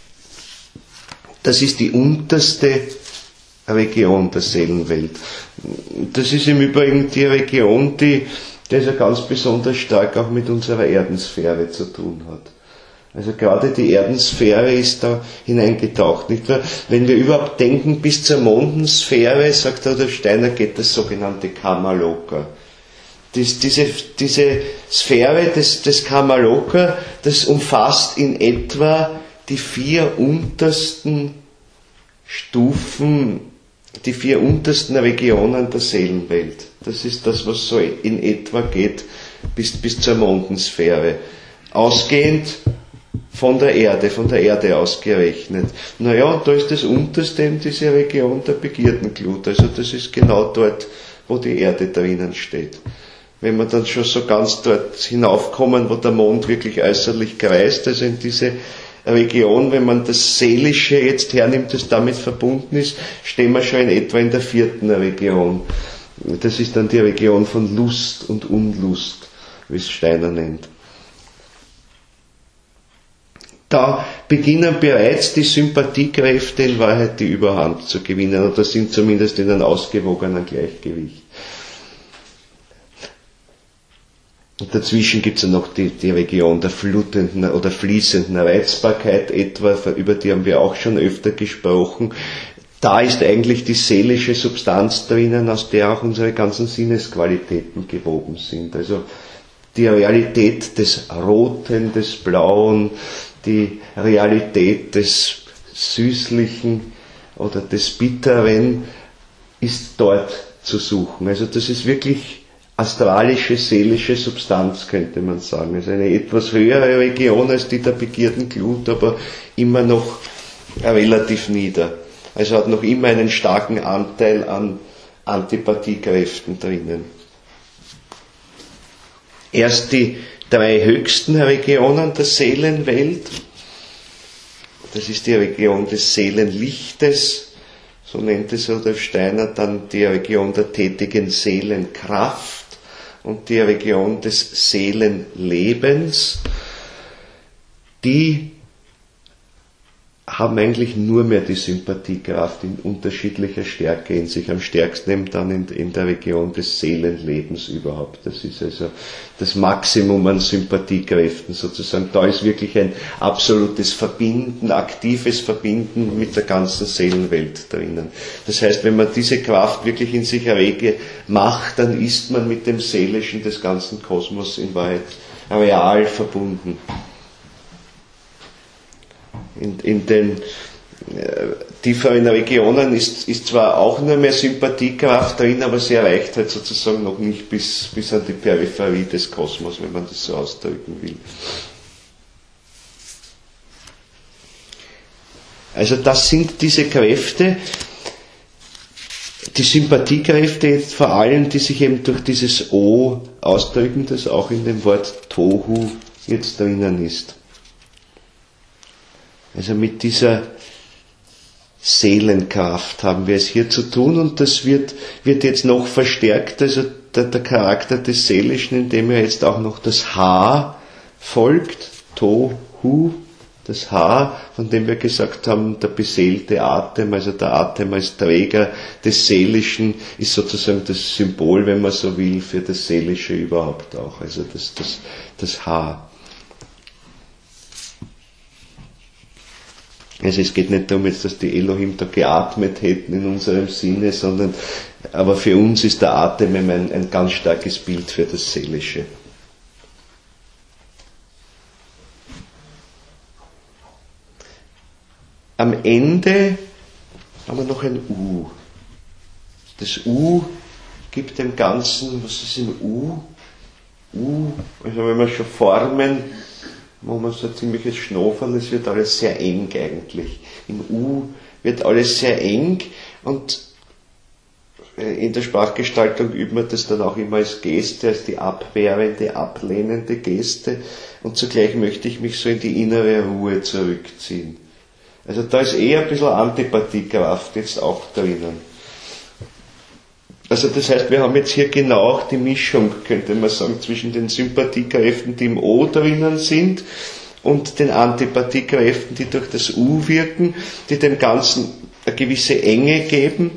S1: Das ist die unterste Region der Seelenwelt. Das ist im Übrigen die Region, die, die also ganz besonders stark auch mit unserer Erdensphäre zu tun hat. Also gerade die Erdensphäre ist da hineingetaucht, nicht wahr? Wenn wir überhaupt denken, bis zur Mondensphäre, sagt der Steiner, geht das sogenannte Kamaloka. Dies, diese, diese Sphäre des, des Kamaloka, das umfasst in etwa die vier untersten Stufen, die vier untersten Regionen der Seelenwelt. Das ist das, was so in etwa geht bis, bis zur Mondensphäre. Ausgehend von der Erde, von der Erde ausgerechnet. Naja, und da ist das unterste eben diese Region der Begiertenglut. Also das ist genau dort, wo die Erde drinnen steht. Wenn wir dann schon so ganz dort hinaufkommen, wo der Mond wirklich äußerlich kreist, also in diese Region, wenn man das Seelische jetzt hernimmt, das damit verbunden ist, stehen wir schon in etwa in der vierten Region. Das ist dann die Region von Lust und Unlust, wie es Steiner nennt. Da beginnen bereits die Sympathiekräfte in Wahrheit die Überhand zu gewinnen, oder sind zumindest in einem ausgewogenen Gleichgewicht. Und dazwischen gibt es ja noch die, die Region der flutenden oder fließenden Reizbarkeit etwa, über die haben wir auch schon öfter gesprochen. Da ist eigentlich die seelische Substanz drinnen, aus der auch unsere ganzen Sinnesqualitäten gewoben sind. Also die Realität des Roten, des Blauen, die Realität des Süßlichen oder des Bitteren ist dort zu suchen. Also das ist wirklich astralische, seelische Substanz, könnte man sagen. Es ist eine etwas höhere Region als die der Begiertenglut, aber immer noch relativ nieder. Also hat noch immer einen starken Anteil an Antipathiekräften drinnen. Erst die drei höchsten Regionen der Seelenwelt, das ist die Region des Seelenlichtes, so nennt es Rudolf Steiner, dann die Region der tätigen Seelenkraft und die Region des Seelenlebens, die haben eigentlich nur mehr die Sympathiekraft in unterschiedlicher Stärke in sich. Am stärksten eben dann in, in der Region des Seelenlebens überhaupt. Das ist also das Maximum an Sympathiekräften sozusagen. Da ist wirklich ein absolutes Verbinden, aktives Verbinden mit der ganzen Seelenwelt drinnen. Das heißt, wenn man diese Kraft wirklich in sich rege macht, dann ist man mit dem Seelischen des ganzen Kosmos in Wahrheit real verbunden. In, in den äh, tieferen Regionen ist, ist zwar auch nur mehr Sympathiekraft drin, aber sie erreicht halt sozusagen noch nicht bis, bis an die Peripherie des Kosmos, wenn man das so ausdrücken will. Also das sind diese Kräfte, die Sympathiekräfte jetzt vor allem, die sich eben durch dieses O ausdrücken, das auch in dem Wort Tohu jetzt drinnen ist. Also mit dieser Seelenkraft haben wir es hier zu tun und das wird, wird jetzt noch verstärkt. Also der, der Charakter des Seelischen, in dem ja jetzt auch noch das H folgt, Tohu, das H, von dem wir gesagt haben, der beseelte Atem, also der Atem als Träger des Seelischen, ist sozusagen das Symbol, wenn man so will, für das Seelische überhaupt auch, also das, das, das H. Also es geht nicht darum, jetzt, dass die Elohim da geatmet hätten in unserem Sinne, sondern, aber für uns ist der Atem ein, ein ganz starkes Bild für das Seelische. Am Ende haben wir noch ein U. Das U gibt dem Ganzen, was ist im U? U, also wenn wir schon formen, wo man so ein ziemliches Schnofern, es wird alles sehr eng eigentlich. Im U wird alles sehr eng und in der Sprachgestaltung übt man das dann auch immer als Geste, als die abwehrende, ablehnende Geste und zugleich möchte ich mich so in die innere Ruhe zurückziehen. Also da ist eher ein bisschen Antipathiekraft jetzt auch drinnen. Also das heißt, wir haben jetzt hier genau auch die Mischung, könnte man sagen, zwischen den Sympathiekräften, die im O drinnen sind, und den Antipathiekräften, die durch das U wirken, die dem Ganzen eine gewisse Enge geben,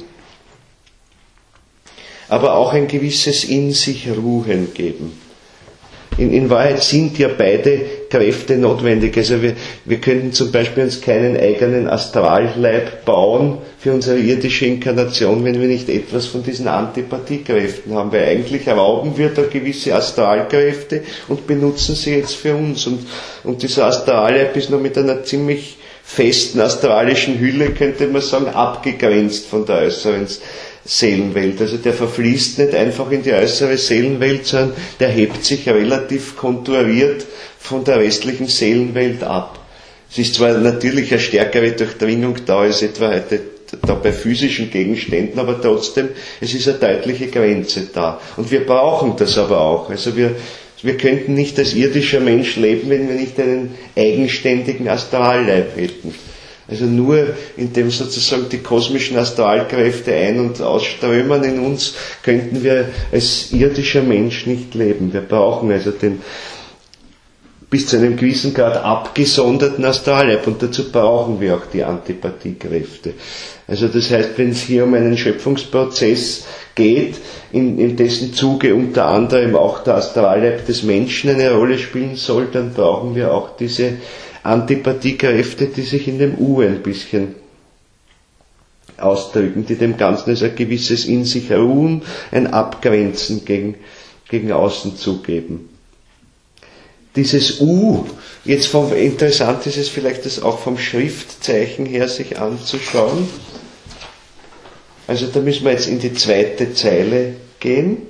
S1: aber auch ein gewisses in sich Ruhen geben. In, in Wahrheit sind ja beide Kräfte notwendig. Also wir, wir könnten zum Beispiel uns keinen eigenen Astralleib bauen für unsere irdische Inkarnation, wenn wir nicht etwas von diesen Antipathiekräften haben, weil eigentlich rauben wir da gewisse Astralkräfte und benutzen sie jetzt für uns. Und, und dieser Astralleib ist noch mit einer ziemlich festen astralischen Hülle, könnte man sagen, abgegrenzt von der äußeren Seelenwelt. Also der verfließt nicht einfach in die äußere Seelenwelt, sondern der hebt sich relativ konturiert von der restlichen Seelenwelt ab. Es ist zwar natürlich eine stärkere Durchdringung da als etwa heute da bei physischen Gegenständen, aber trotzdem, es ist eine deutliche Grenze da. Und wir brauchen das aber auch. Also wir, wir könnten nicht als irdischer Mensch leben, wenn wir nicht einen eigenständigen Astralleib hätten. Also nur indem sozusagen die kosmischen Astralkräfte ein- und ausströmen in uns, könnten wir als irdischer Mensch nicht leben. Wir brauchen also den bis zu einem gewissen Grad abgesonderten Astralleib und dazu brauchen wir auch die Antipathiekräfte. Also das heißt, wenn es hier um einen Schöpfungsprozess geht, in, in dessen Zuge unter anderem auch der Astralleib des Menschen eine Rolle spielen soll, dann brauchen wir auch diese Antipathiekräfte, die sich in dem U ein bisschen ausdrücken, die dem Ganzen also ein gewisses in sich ruhen, ein Abgrenzen gegen, gegen außen zugeben. Dieses U, jetzt vom, interessant ist es vielleicht, das auch vom Schriftzeichen her sich anzuschauen. Also da müssen wir jetzt in die zweite Zeile gehen.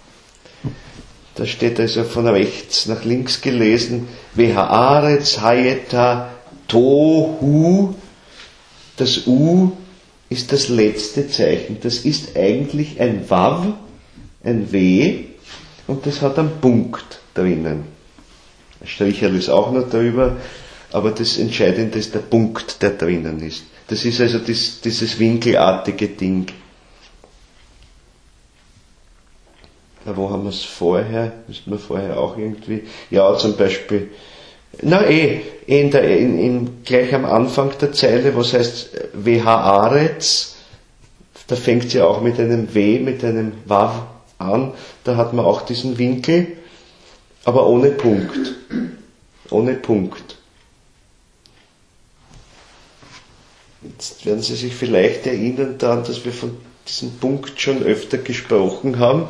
S1: Da steht also von rechts nach links gelesen, Veharetz Hayeta Tohu. Das U ist das letzte Zeichen. Das ist eigentlich ein Wav, ein W, und das hat einen Punkt drinnen. Ein Stricherl ist auch noch drüber, aber das Entscheidende ist der Punkt, der drinnen ist. Das ist also das, dieses winkelartige Ding. Na, wo haben wir es vorher? Müssten wir vorher auch irgendwie, ja, zum Beispiel, na eh, in der, in, in, gleich am Anfang der Zeile, was heißt Veharetz, da fängt es ja auch mit einem W, mit einem Wav an, da hat man auch diesen Winkel, aber ohne Punkt. Ohne Punkt. Jetzt werden Sie sich vielleicht erinnern daran, dass wir von diesem Punkt schon öfter gesprochen haben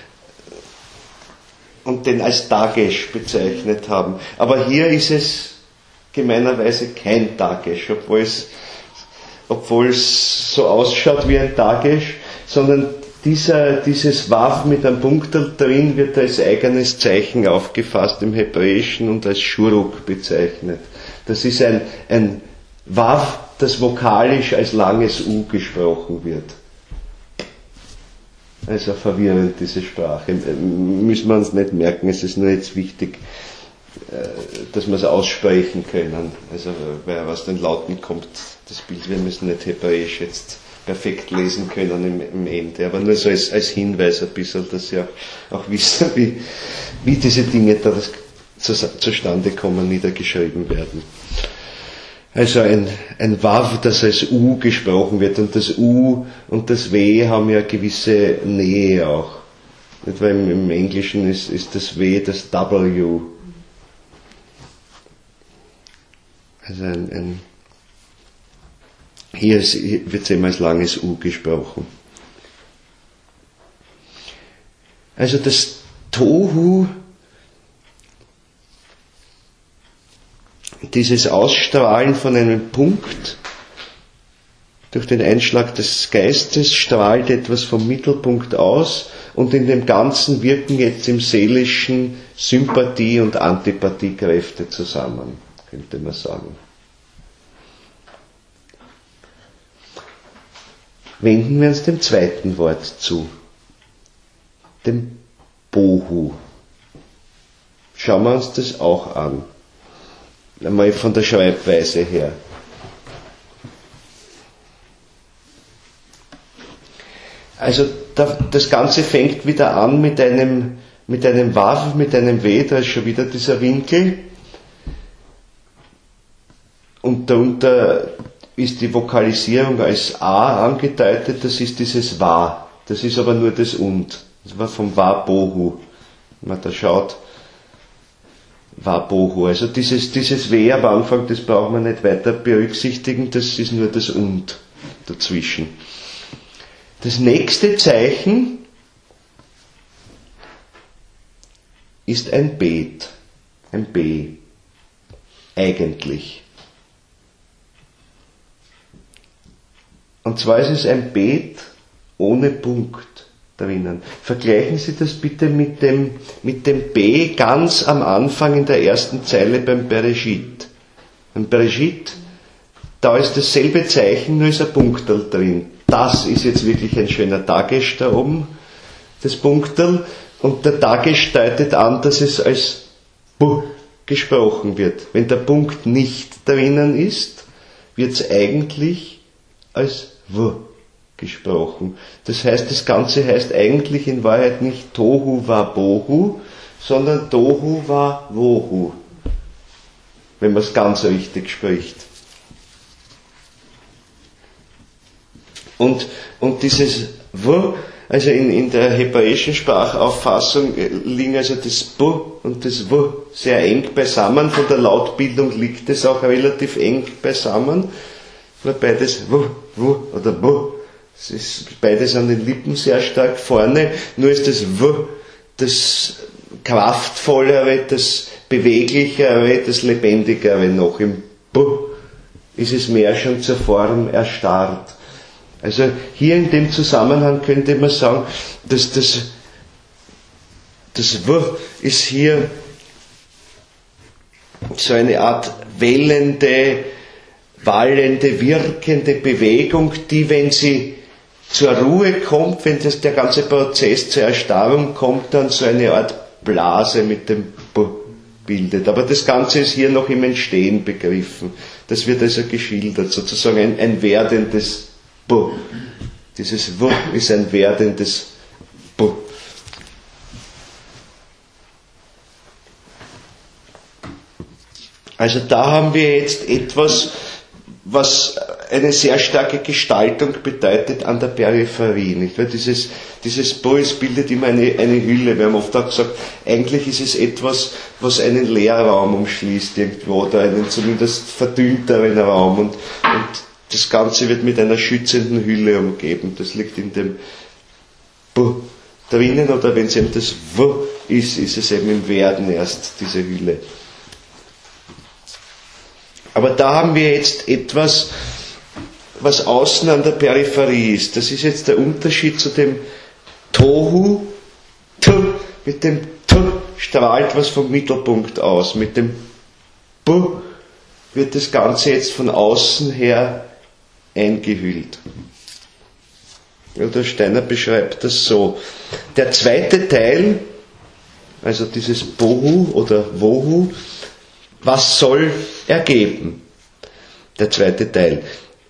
S1: und den als Dagesh bezeichnet haben. Aber hier ist es gemeinerweise kein Dagesh, obwohl es, obwohl es so ausschaut wie ein Dagesh, sondern Dieser, dieses Wav mit einem Punkt drin wird als eigenes Zeichen aufgefasst im Hebräischen und als Shuruk bezeichnet. Das ist ein, ein Wav, das vokalisch als langes U gesprochen wird. Also verwirrend, diese Sprache. Müssen wir uns nicht merken, es ist nur jetzt wichtig, dass wir es aussprechen können. Also, weil aus den Lauten kommt das Bild, wir müssen nicht Hebräisch jetzt perfekt lesen können im, im Ende. Aber nur so als, als Hinweis ein bisschen, dass Sie auch, auch wissen, wie, wie diese Dinge da zu, zustande kommen, niedergeschrieben werden. Also ein, ein Wav, das als U gesprochen wird, und das U und das W haben ja gewisse Nähe auch. Nicht, weil im, im Englischen ist, ist das W das W. Also ein, ein hier, ist, hier wird es immer als langes U gesprochen. Also das Tohu, dieses Ausstrahlen von einem Punkt durch den Einschlag des Geistes strahlt etwas vom Mittelpunkt aus, und in dem Ganzen wirken jetzt im Seelischen Sympathie- und Antipathiekräfte zusammen, könnte man sagen. Wenden wir uns dem zweiten Wort zu, dem Bohu. Schauen wir uns das auch an. Einmal von der Schreibweise her. Also das Ganze fängt wieder an mit einem, mit einem Wav, mit einem W, da ist schon wieder dieser Winkel. Und darunter ist die Vokalisierung als A angedeutet, das ist dieses Wa. Das ist aber nur das Und. Das war vom Wa Bohu. Wenn man da schaut, Wa Bohu. Also dieses, dieses W am Anfang, das braucht man nicht weiter berücksichtigen, das ist nur das Und dazwischen. Das nächste Zeichen ist ein Bet, ein B, eigentlich. Und zwar ist es ein Bet ohne Punkt drinnen. Vergleichen Sie das bitte mit dem, mit dem B ganz am Anfang in der ersten Zeile beim Bereshit. Beim Bereshit, da ist dasselbe Zeichen, nur ist ein Punkterl drin. Das ist jetzt wirklich ein schöner Dagesh da oben, das Punkterl. Und der Dagesh deutet an, dass es als B gesprochen wird. Wenn der Punkt nicht drinnen ist, wird es eigentlich als W gesprochen. Das heißt, das Ganze heißt eigentlich in Wahrheit nicht Tohu wa Bohu, sondern Tohu wa Wohu, wenn man es ganz richtig spricht. Und, und dieses W, also in, in der hebräischen Sprachauffassung liegen also das B und das W sehr eng beisammen. Von der Lautbildung liegt es auch relativ eng beisammen, weil beides W, W oder W, es ist beides an den Lippen sehr stark vorne, nur ist das W das kraftvollere, das beweglichere, das lebendigere noch. Im B ist es mehr schon zur Form erstarrt. Also hier in dem Zusammenhang könnte man sagen, dass das, das W ist hier so eine Art wellende, wallende, wirkende Bewegung, die, wenn sie zur Ruhe kommt, wenn das, der ganze Prozess zur Erstarrung kommt, dann so eine Art Blase mit dem B bildet. Aber das Ganze ist hier noch im Entstehen begriffen. Das wird also geschildert, sozusagen ein, ein werdendes B. Dieses W ist ein werdendes B. Also da haben wir jetzt etwas, was eine sehr starke Gestaltung bedeutet an der Peripherie. Nicht? Weil dieses, dieses B bildet immer eine, eine Hülle. Wir haben oft auch gesagt, eigentlich ist es etwas, was einen Leerraum umschließt irgendwo, oder einen zumindest verdünnteren Raum. Und, und das Ganze wird mit einer schützenden Hülle umgeben. Das liegt in dem B drinnen, oder wenn es eben das W ist, ist es eben im Werden erst, diese Hülle. Aber da haben wir jetzt etwas, was außen an der Peripherie ist. Das ist jetzt der Unterschied zu dem Tohu. T, mit dem T strahlt was vom Mittelpunkt aus. Mit dem B wird das Ganze jetzt von außen her eingehüllt. Ja, der Steiner beschreibt das so. Der zweite Teil, also dieses Bohu oder Wohu, was soll ergeben? Der zweite Teil.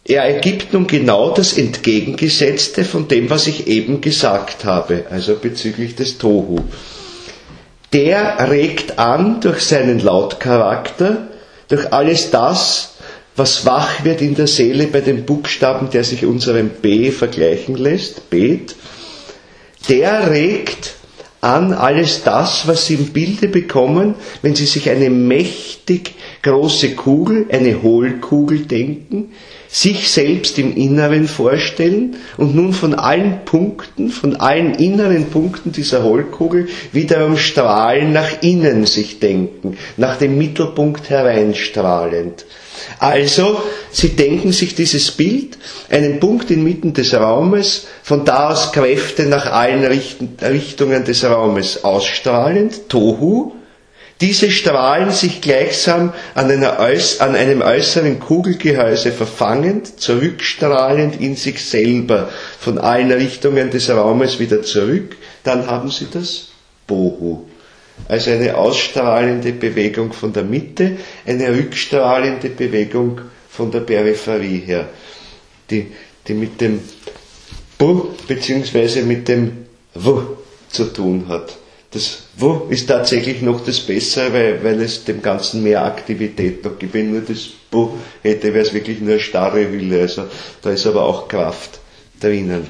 S1: er ergibt nun genau das Entgegengesetzte von dem, was ich eben gesagt habe, also bezüglich des Tohu. Der regt an durch seinen Lautcharakter, durch alles das, was wach wird in der Seele bei dem Buchstaben, der sich unserem B vergleichen lässt, Bet. Der regt an alles das, was Sie im Bilde bekommen, wenn Sie sich eine mächtig große Kugel, eine Hohlkugel denken, sich selbst im Inneren vorstellen und nun von allen Punkten, von allen inneren Punkten dieser Hohlkugel wiederum Strahlen nach innen sich denken, nach dem Mittelpunkt hereinstrahlend. Also, Sie denken sich dieses Bild, einen Punkt inmitten des Raumes, von da aus Kräfte nach allen Richtungen des Raumes ausstrahlend, Tohu. Diese Strahlen sich gleichsam an, einer, an einem äußeren Kugelgehäuse verfangend, zurückstrahlend in sich selber, von allen Richtungen des Raumes wieder zurück, dann haben Sie das Bohu. Also eine ausstrahlende Bewegung von der Mitte, eine rückstrahlende Bewegung von der Peripherie her, die, die mit dem Bu bzw. mit dem W zu tun hat. Das W ist tatsächlich noch das Bessere, weil, weil es dem Ganzen mehr Aktivität noch gibt. Wenn nur das Bu hätte, wäre es wirklich nur eine starre Hülle. Also da ist aber auch Kraft drinnen.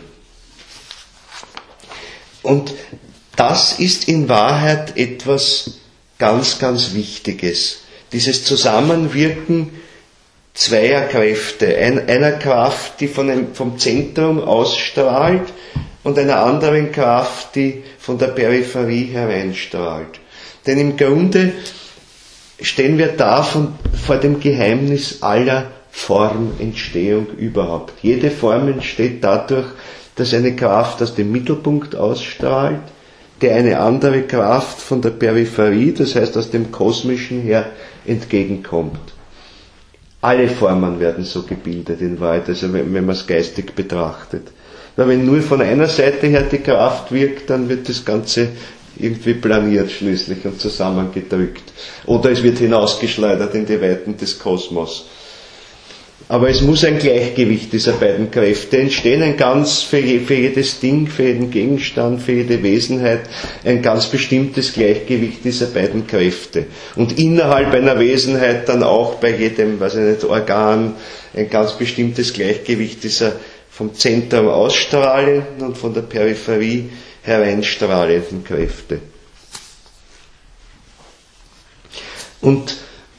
S1: Und das ist in Wahrheit etwas ganz, ganz Wichtiges. Dieses Zusammenwirken zweier Kräfte. Ein, einer Kraft, die von einem, vom Zentrum ausstrahlt, und einer anderen Kraft, die von der Peripherie hereinstrahlt. Denn im Grunde stehen wir da von, vor dem Geheimnis aller Formentstehung überhaupt. Jede Form entsteht dadurch, dass eine Kraft aus dem Mittelpunkt ausstrahlt, der eine andere Kraft von der Peripherie, das heißt aus dem Kosmischen her, entgegenkommt. Alle Formen werden so gebildet in Wahrheit, also wenn, wenn man es geistig betrachtet. Weil wenn nur von einer Seite her die Kraft wirkt, dann wird das Ganze irgendwie planiert schließlich und zusammengedrückt. Oder es wird hinausgeschleudert in die Weiten des Kosmos. Aber es muss ein Gleichgewicht dieser beiden Kräfte entstehen, ein ganz für, je, für jedes Ding, für jeden Gegenstand, für jede Wesenheit, ein ganz bestimmtes Gleichgewicht dieser beiden Kräfte. Und innerhalb einer Wesenheit dann auch bei jedem, weiß ich nicht, Organ, ein ganz bestimmtes Gleichgewicht dieser vom Zentrum ausstrahlenden und von der Peripherie hereinstrahlenden Kräfte. Und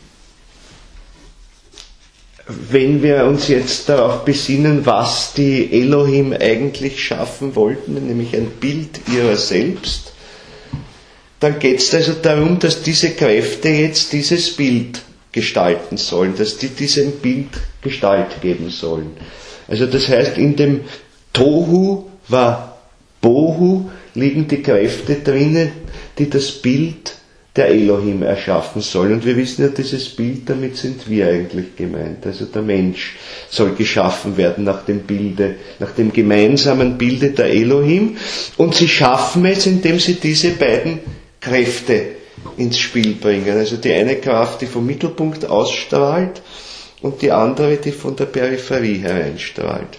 S1: wenn wir uns jetzt darauf besinnen, was die Elohim eigentlich schaffen wollten, nämlich ein Bild ihrer selbst, dann geht es also darum, dass diese Kräfte jetzt dieses Bild gestalten sollen, dass die diesem Bild Gestalt geben sollen. Also das heißt, in dem Tohu wa Bohu liegen die Kräfte drinnen, die das Bild der Elohim erschaffen sollen. Und wir wissen ja, dieses Bild, damit sind wir eigentlich gemeint. Also der Mensch soll geschaffen werden nach dem Bilde, nach dem gemeinsamen Bilde der Elohim. Und sie schaffen es, indem sie diese beiden Kräfte ins Spiel bringen. Also die eine Kraft, die vom Mittelpunkt ausstrahlt, und die andere, die von der Peripherie hereinstrahlt.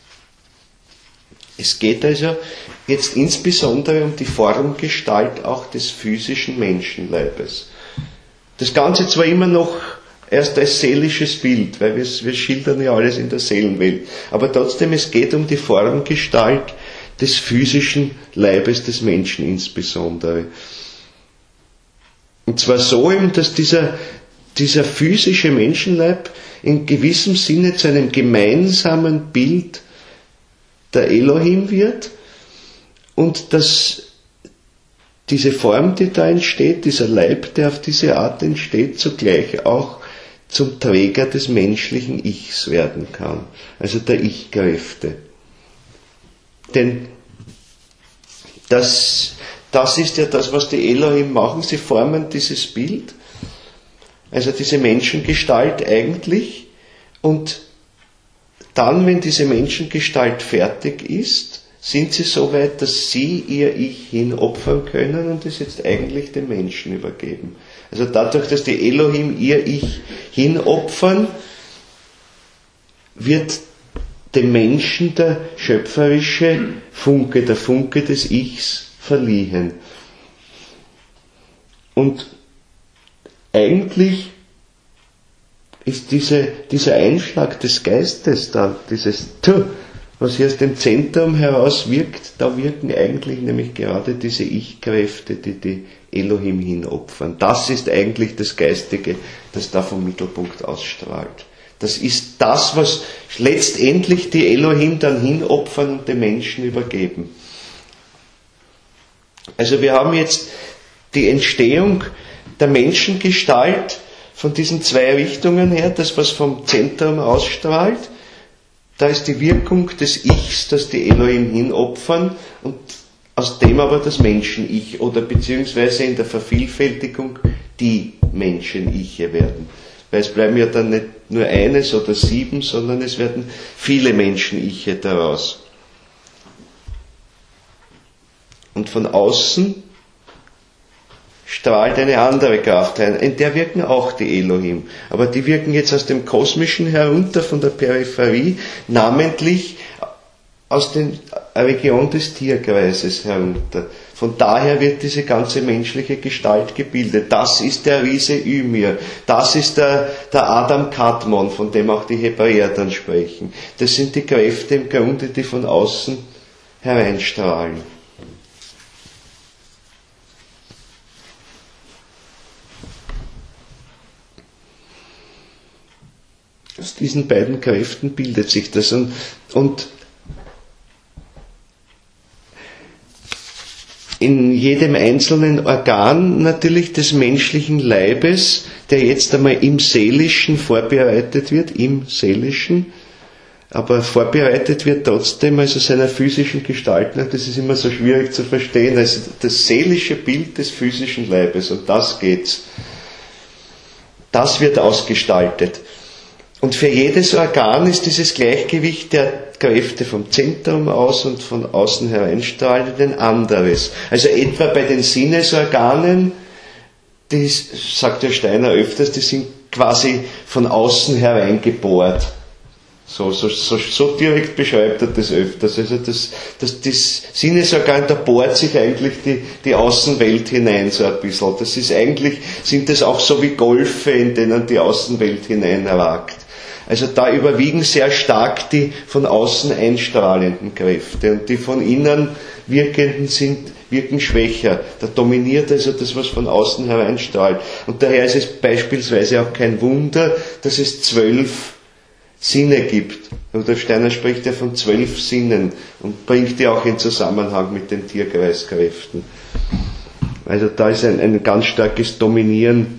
S1: Es geht also jetzt insbesondere um die Formgestalt auch des physischen Menschenleibes. Das Ganze zwar immer noch erst als seelisches Bild, weil wir, wir schildern ja alles in der Seelenwelt, aber trotzdem, es geht um die Formgestalt des physischen Leibes des Menschen insbesondere. Und zwar so eben, dass dieser, dieser physische Menschenleib in gewissem Sinne zu einem gemeinsamen Bild der Elohim wird und dass diese Form, die da entsteht, dieser Leib, der auf diese Art entsteht, zugleich auch zum Träger des menschlichen Ichs werden kann, also der Ich-Kräfte. Denn das, das ist ja das, was die Elohim machen, sie formen dieses Bild, also diese Menschengestalt eigentlich, und dann, wenn diese Menschengestalt fertig ist, sind sie so weit, dass sie ihr Ich hinopfern können und es jetzt eigentlich dem Menschen übergeben. Also dadurch, dass die Elohim ihr Ich hinopfern, wird dem Menschen der schöpferische Funke, der Funke des Ichs verliehen. Und eigentlich ist diese, dieser Einschlag des Geistes da, dieses T, was hier aus dem Zentrum heraus wirkt, da wirken eigentlich nämlich gerade diese Ich-Kräfte, die die Elohim hinopfern. Das ist eigentlich das Geistige, das da vom Mittelpunkt ausstrahlt. Das ist das, was letztendlich die Elohim dann hinopfern und den Menschen übergeben. Also wir haben jetzt die Entstehung der Menschengestalt von diesen zwei Richtungen her, das was vom Zentrum ausstrahlt. Da ist die Wirkung des Ichs, das die Elohim hinopfern und aus dem aber das Menschen-Ich oder beziehungsweise in der Vervielfältigung die Menschen-Iche werden. Weil es bleiben ja dann nicht nur eines oder sieben, sondern es werden viele Menschen-Iche daraus. Und von außen strahlt eine andere Kraft ein. In der wirken auch die Elohim. Aber die wirken jetzt aus dem Kosmischen herunter, von der Peripherie, namentlich aus der Region des Tierkreises herunter. Von daher wird diese ganze menschliche Gestalt gebildet. Das ist der Riese Ymir. Das ist der, der Adam Kadmon, von dem auch die Hebräer dann sprechen. Das sind die Kräfte im Grunde, die von außen hereinstrahlen. Aus diesen beiden Kräften bildet sich das. Und, und in jedem einzelnen Organ natürlich des menschlichen Leibes, der jetzt einmal im Seelischen vorbereitet wird, im Seelischen, aber vorbereitet wird trotzdem also seiner physischen Gestalt nach, das ist immer so schwierig zu verstehen, also das seelische Bild des physischen Leibes, und das geht's. Das wird ausgestaltet. Und für jedes Organ ist dieses Gleichgewicht der Kräfte vom Zentrum aus und von außen hereinstrahlend ein anderes. Also etwa bei den Sinnesorganen, die, sagt der Steiner öfters, die sind quasi von außen hereingebohrt. So, so, so, so direkt beschreibt er das öfters. Also das, das, das Sinnesorgan, da bohrt sich eigentlich die, die Außenwelt hinein so ein bisschen. Das ist eigentlich, sind das auch so wie Golfe, in denen die Außenwelt hineinragt. Also da überwiegen sehr stark die von außen einstrahlenden Kräfte und die von innen wirkenden sind, wirken schwächer. Da dominiert also das, was von außen hereinstrahlt. Und daher ist es beispielsweise auch kein Wunder, dass es zwölf Sinne gibt. Rudolf Steiner spricht ja von zwölf Sinnen und bringt die auch in Zusammenhang mit den Tierkreiskräften. Also da ist ein, ein ganz starkes Dominieren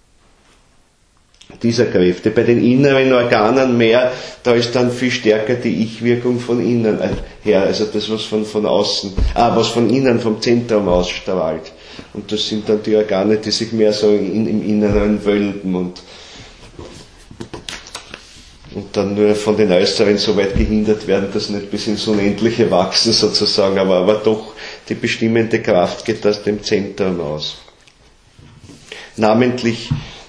S1: dieser Kräfte. Bei den inneren Organen mehr, da ist dann viel stärker die Ich-Wirkung von innen her, also das, was von, von außen, ah, was von innen, vom Zentrum ausstrahlt. Und das sind dann die Organe, die sich mehr so in, im Inneren wölben und, und dann nur von den Äußeren so weit gehindert werden, dass nicht bis ins Unendliche wachsen sozusagen, aber, aber doch die bestimmende Kraft geht aus dem Zentrum aus. Namentlich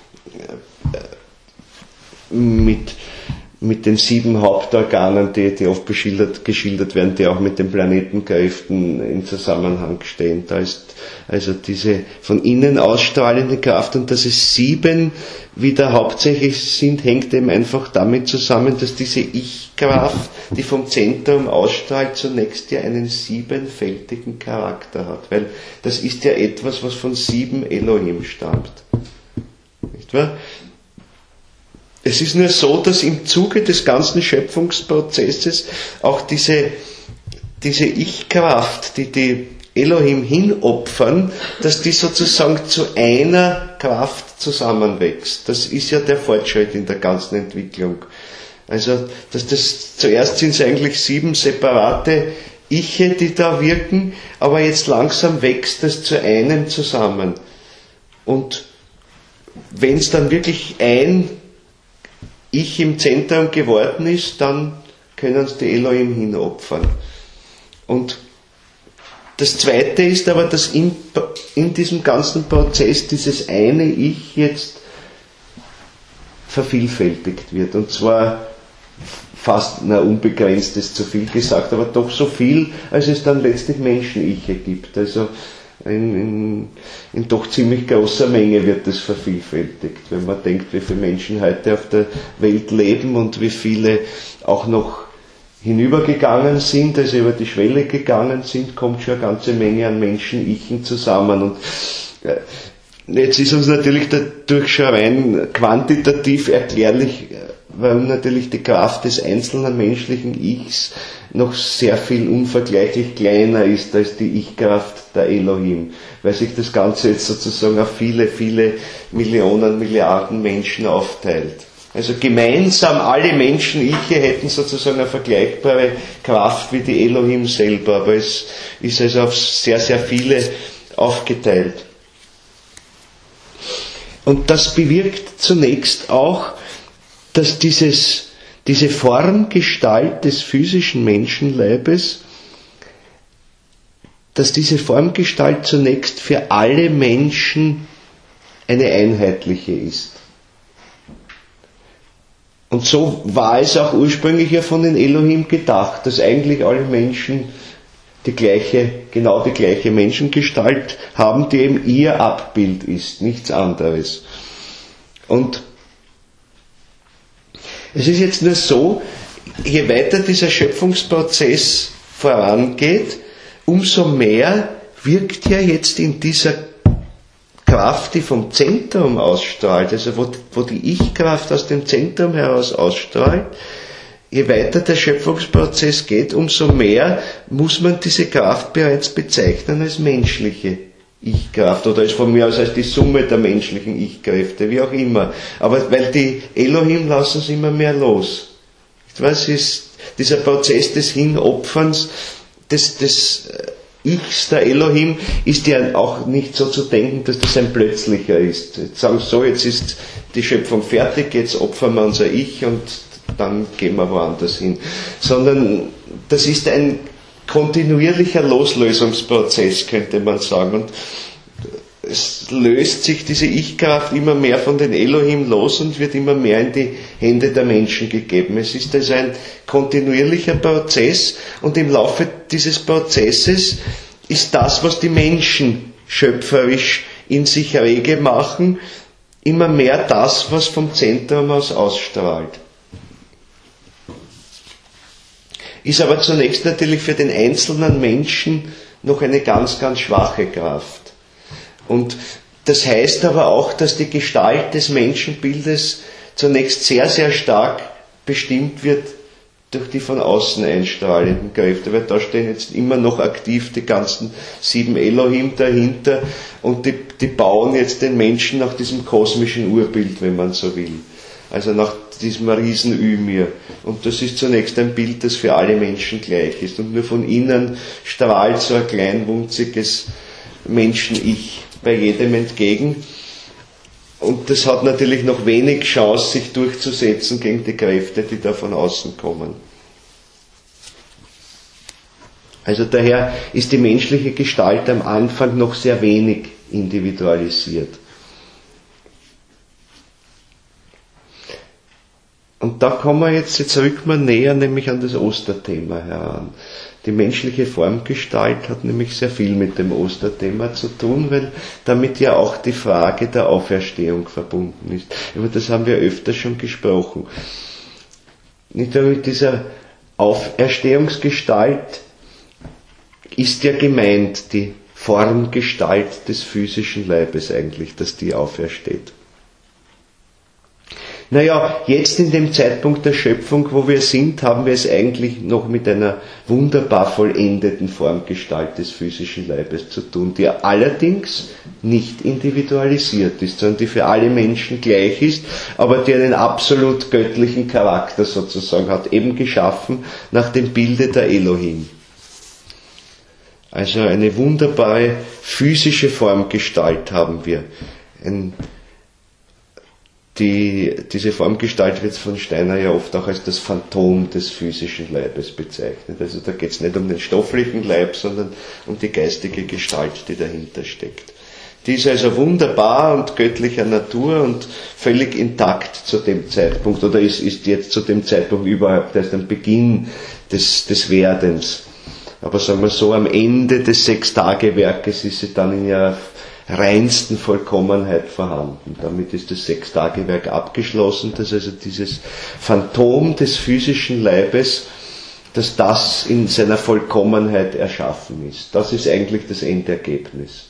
S1: mit, mit den sieben Hauptorganen, die, die oft beschildert, geschildert werden, die auch mit den Planetenkräften in Zusammenhang stehen. Da ist also diese von innen ausstrahlende Kraft, und dass es sieben wieder hauptsächlich sind, hängt eben einfach damit zusammen, dass diese Ich-Kraft, die vom Zentrum ausstrahlt, zunächst ja einen siebenfältigen Charakter hat. Weil das ist ja etwas, was von sieben Elohim stammt. Nicht wahr? Es ist nur so, dass im Zuge des ganzen Schöpfungsprozesses auch diese, diese Ich-Kraft, die die Elohim hinopfern, dass die sozusagen zu einer Kraft zusammenwächst. Das ist ja der Fortschritt in der ganzen Entwicklung. Also, dass das, zuerst sind es eigentlich sieben separate Iche, die da wirken, aber jetzt langsam wächst das zu einem zusammen. Und wenn es dann wirklich ein Ich im Zentrum geworden ist, dann können es die Elohim hinopfern. Und das Zweite ist aber, dass in, in diesem ganzen Prozess dieses eine Ich jetzt vervielfältigt wird. Und zwar fast, na unbegrenzt ist zu viel gesagt, aber doch so viel, als es dann letztlich Menschen-Iche gibt. Also in, in, in doch ziemlich großer Menge wird das vervielfältigt. Wenn man denkt, wie viele Menschen heute auf der Welt leben und wie viele auch noch hinübergegangen sind, also über die Schwelle gegangen sind, kommt schon eine ganze Menge an Menschen-Ichen zusammen. Und äh, jetzt ist uns natürlich dadurch schon rein quantitativ erklärlich, weil natürlich die Kraft des einzelnen menschlichen Ichs noch sehr viel unvergleichlich kleiner ist als die Ich-Kraft der Elohim, weil sich das Ganze jetzt sozusagen auf viele, viele Millionen, Milliarden Menschen aufteilt. Also gemeinsam alle Menschen-Iche hätten sozusagen eine vergleichbare Kraft wie die Elohim selber, aber es ist also auf sehr, sehr viele aufgeteilt. Und das bewirkt zunächst auch, dass dieses, diese Formgestalt des physischen Menschenleibes, dass diese Formgestalt zunächst für alle Menschen eine einheitliche ist. Und so war es auch ursprünglich ja von den Elohim gedacht, dass eigentlich alle Menschen die gleiche, genau die gleiche Menschengestalt haben, die eben ihr Abbild ist, nichts anderes. Und es ist jetzt nur so, je weiter dieser Schöpfungsprozess vorangeht, umso mehr wirkt ja jetzt in dieser Kraft, die vom Zentrum ausstrahlt, also wo, wo die Ich-Kraft aus dem Zentrum heraus ausstrahlt, je weiter der Schöpfungsprozess geht, umso mehr muss man diese Kraft bereits bezeichnen als menschliche Ich-Kraft oder als von mir aus als die Summe der menschlichen Ich-Kräfte, wie auch immer. Aber weil die Elohim lassen es immer mehr los. Was ist dieser Prozess des Hinopferns, des, des Ichs der Elohim, ist ja auch nicht so zu denken, dass das ein plötzlicher ist. Jetzt sagen so, jetzt ist die Schöpfung fertig, jetzt opfern wir unser Ich und dann gehen wir woanders hin. Sondern das ist ein kontinuierlicher Loslösungsprozess, könnte man sagen. Und es löst sich diese Ich-Kraft immer mehr von den Elohim los und wird immer mehr in die Hände der Menschen gegeben. Es ist also ein kontinuierlicher Prozess und im Laufe dieses Prozesses ist das, was die Menschen schöpferisch in sich rege machen, immer mehr das, was vom Zentrum aus ausstrahlt. Ist aber zunächst natürlich für den einzelnen Menschen noch eine ganz, ganz schwache Kraft. Und das heißt aber auch, dass die Gestalt des Menschenbildes zunächst sehr, sehr stark bestimmt wird durch die von außen einstrahlenden Kräfte, weil da stehen jetzt immer noch aktiv die ganzen sieben Elohim dahinter und die, die bauen jetzt den Menschen nach diesem kosmischen Urbild, wenn man so will. Also nach diesem riesen Ymir. Und das ist zunächst ein Bild, das für alle Menschen gleich ist. Und nur von innen strahlt so ein kleinwunziges Menschen-Ich bei jedem entgegen. Und das hat natürlich noch wenig Chance, sich durchzusetzen gegen die Kräfte, die da von außen kommen. Also daher ist die menschliche Gestalt am Anfang noch sehr wenig individualisiert. Und da kommen wir jetzt, jetzt rücken wir näher nämlich an das Osterthema heran. Die menschliche Formgestalt hat nämlich sehr viel mit dem Osterthema zu tun, weil damit ja auch die Frage der Auferstehung verbunden ist. Über das haben wir öfter schon gesprochen. Nicht nur mit dieser Auferstehungsgestalt ist ja gemeint die Formgestalt des physischen Leibes eigentlich, dass die aufersteht. Naja, jetzt in dem Zeitpunkt der Schöpfung, wo wir sind, haben wir es eigentlich noch mit einer wunderbar vollendeten Formgestalt des physischen Leibes zu tun, die allerdings nicht individualisiert ist, sondern die für alle Menschen gleich ist, aber die einen absolut göttlichen Charakter sozusagen hat, eben geschaffen nach dem Bilde der Elohim. Also eine wunderbare physische Formgestalt haben wir. Ein Die, diese Formgestalt wird von Steiner ja oft auch als das Phantom des physischen Leibes bezeichnet. Also da geht es nicht um den stofflichen Leib, sondern um die geistige Gestalt, die dahinter steckt. Die ist also wunderbar und göttlicher Natur und völlig intakt zu dem Zeitpunkt, oder ist, ist jetzt zu dem Zeitpunkt überhaupt erst am Beginn des, des Werdens. Aber sagen wir so, am Ende des Sechstagewerkes ist sie dann in ihrer reinsten Vollkommenheit vorhanden. Damit ist das Sechstagewerk abgeschlossen, dass also dieses Phantom des physischen Leibes, dass das in seiner Vollkommenheit erschaffen ist. Das ist eigentlich das Endergebnis.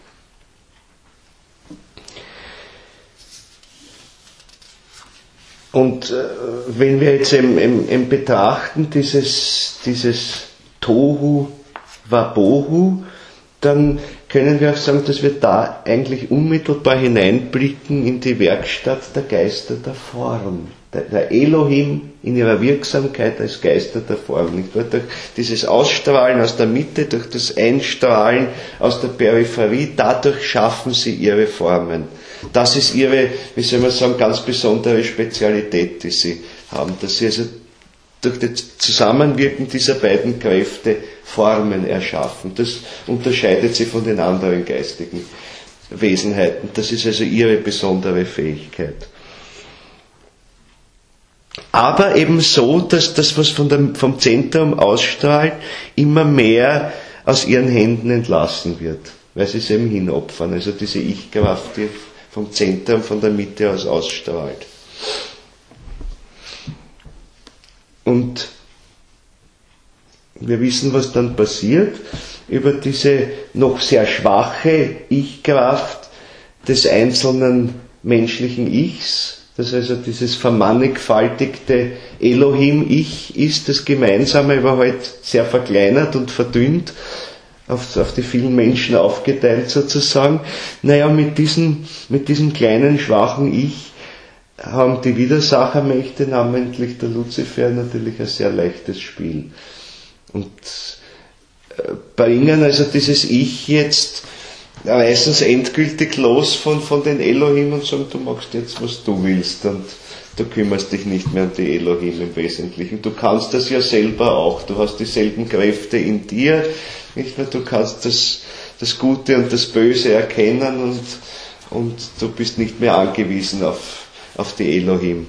S1: Und äh, wenn wir jetzt im, im, im betrachten dieses, dieses Tohu Wabohu, dann können wir auch sagen, dass wir da eigentlich unmittelbar hineinblicken in die Werkstatt der Geister der Form. Der, der Elohim in ihrer Wirksamkeit als Geister der Form. Nicht wahr? Durch dieses Ausstrahlen aus der Mitte, durch das Einstrahlen aus der Peripherie, dadurch schaffen sie ihre Formen. Das ist ihre, wie soll man sagen, ganz besondere Spezialität, die sie haben, dass sie also durch das Zusammenwirken dieser beiden Kräfte Formen erschaffen. Das unterscheidet sie von den anderen geistigen Wesenheiten. Das ist also ihre besondere Fähigkeit. Aber eben so, dass das, was von dem, vom Zentrum ausstrahlt, immer mehr aus ihren Händen entlassen wird, weil sie es eben hinopfern. Also diese Ich-Kraft, die vom Zentrum, von der Mitte aus ausstrahlt. Und wir wissen, was dann passiert. Über diese noch sehr schwache Ich-Kraft des einzelnen menschlichen Ichs, das also dieses vermannigfaltigte Elohim-Ich ist, das Gemeinsame aber halt sehr verkleinert und verdünnt, auf, auf die vielen Menschen aufgeteilt sozusagen. Naja, mit diesem, mit diesem kleinen, schwachen Ich haben die Widersachermächte, namentlich der Luzifer, natürlich ein sehr leichtes Spiel. Und bringen also dieses Ich jetzt meistens endgültig los von, von den Elohim und sagen, du machst jetzt, was du willst und du kümmerst dich nicht mehr um die Elohim im Wesentlichen. Du kannst das ja selber auch, du hast dieselben Kräfte in dir, nicht mehr, du kannst das, das Gute und das Böse erkennen und, und du bist nicht mehr angewiesen auf, auf die Elohim.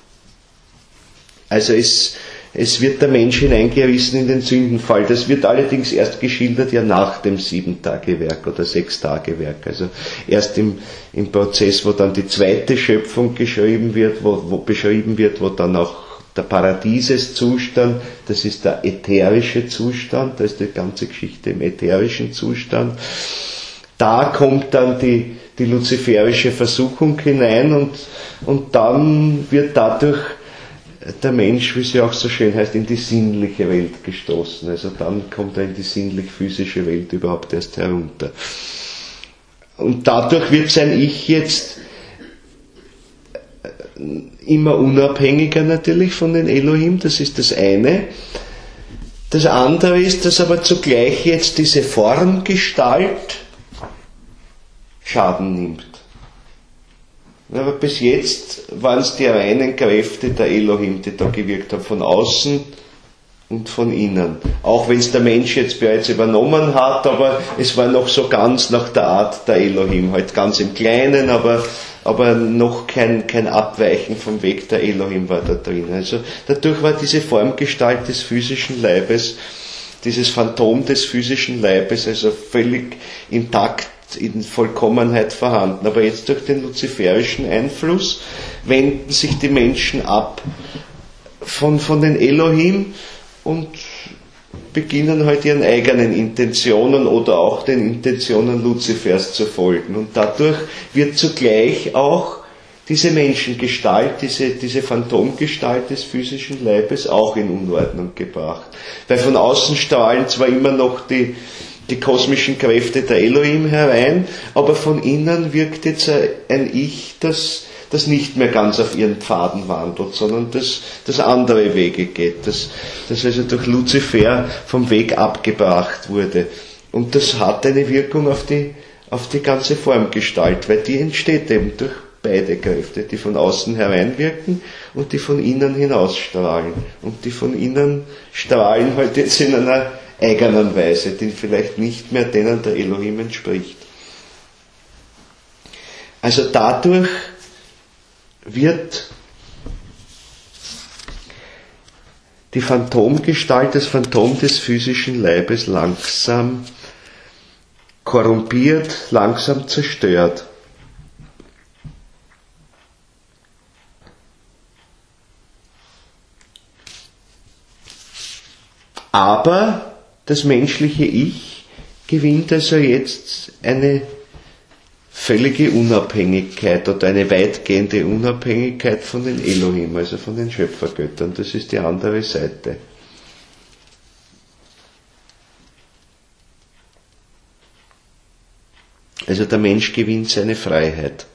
S1: Also es, es wird der Mensch hineingerissen in den Sündenfall. Das wird allerdings erst geschildert ja nach dem Sieben-Tage-Werk oder Sechs-Tage-Werk. Also erst im, im Prozess, wo dann die zweite Schöpfung geschrieben wird, wo, wo beschrieben wird, wo dann auch der Paradieseszustand, das ist der ätherische Zustand, da ist die ganze Geschichte im ätherischen Zustand. Da kommt dann die, die luziferische Versuchung hinein und, und dann wird dadurch der Mensch, wie es ja auch so schön heißt, in die sinnliche Welt gestoßen. Also dann kommt er in die sinnlich-physische Welt überhaupt erst herunter. Und dadurch wird sein Ich jetzt immer unabhängiger natürlich von den Elohim, das ist das eine. Das andere ist, dass aber zugleich jetzt diese Formgestalt Schaden nimmt. Aber bis jetzt waren es die reinen Kräfte der Elohim, die da gewirkt haben, von außen und von innen. Auch wenn es der Mensch jetzt bereits übernommen hat, aber es war noch so ganz nach der Art der Elohim, halt ganz im Kleinen, aber, aber noch kein, kein Abweichen vom Weg der Elohim war da drin. Also dadurch war diese Formgestalt des physischen Leibes, dieses Phantom des physischen Leibes, also völlig intakt, in Vollkommenheit vorhanden. Aber jetzt durch den luziferischen Einfluss wenden sich die Menschen ab von, von den Elohim und beginnen halt ihren eigenen Intentionen oder auch den Intentionen Luzifers zu folgen. Und dadurch wird zugleich auch diese Menschengestalt, diese, diese Phantomgestalt des physischen Leibes auch in Unordnung gebracht. Weil von außen strahlen zwar immer noch die die kosmischen Kräfte der Elohim herein, aber von innen wirkt jetzt ein Ich, das, das nicht mehr ganz auf ihren Pfaden wandelt, sondern das, das andere Wege geht, das, das also durch Luzifer vom Weg abgebracht wurde. Und das hat eine Wirkung auf die, auf die ganze Formgestalt, weil die entsteht eben durch beide Kräfte, die von außen hereinwirken und die von innen hinausstrahlen. Und die von innen strahlen halt jetzt in einer eigenen Weise, die vielleicht nicht mehr denen der Elohim entspricht. Also dadurch wird die Phantomgestalt, das Phantom des physischen Leibes langsam korrumpiert, langsam zerstört. Aber das menschliche Ich gewinnt also jetzt eine völlige Unabhängigkeit oder eine weitgehende Unabhängigkeit von den Elohim, also von den Schöpfergöttern. Das ist die andere Seite. Also der Mensch gewinnt seine Freiheit.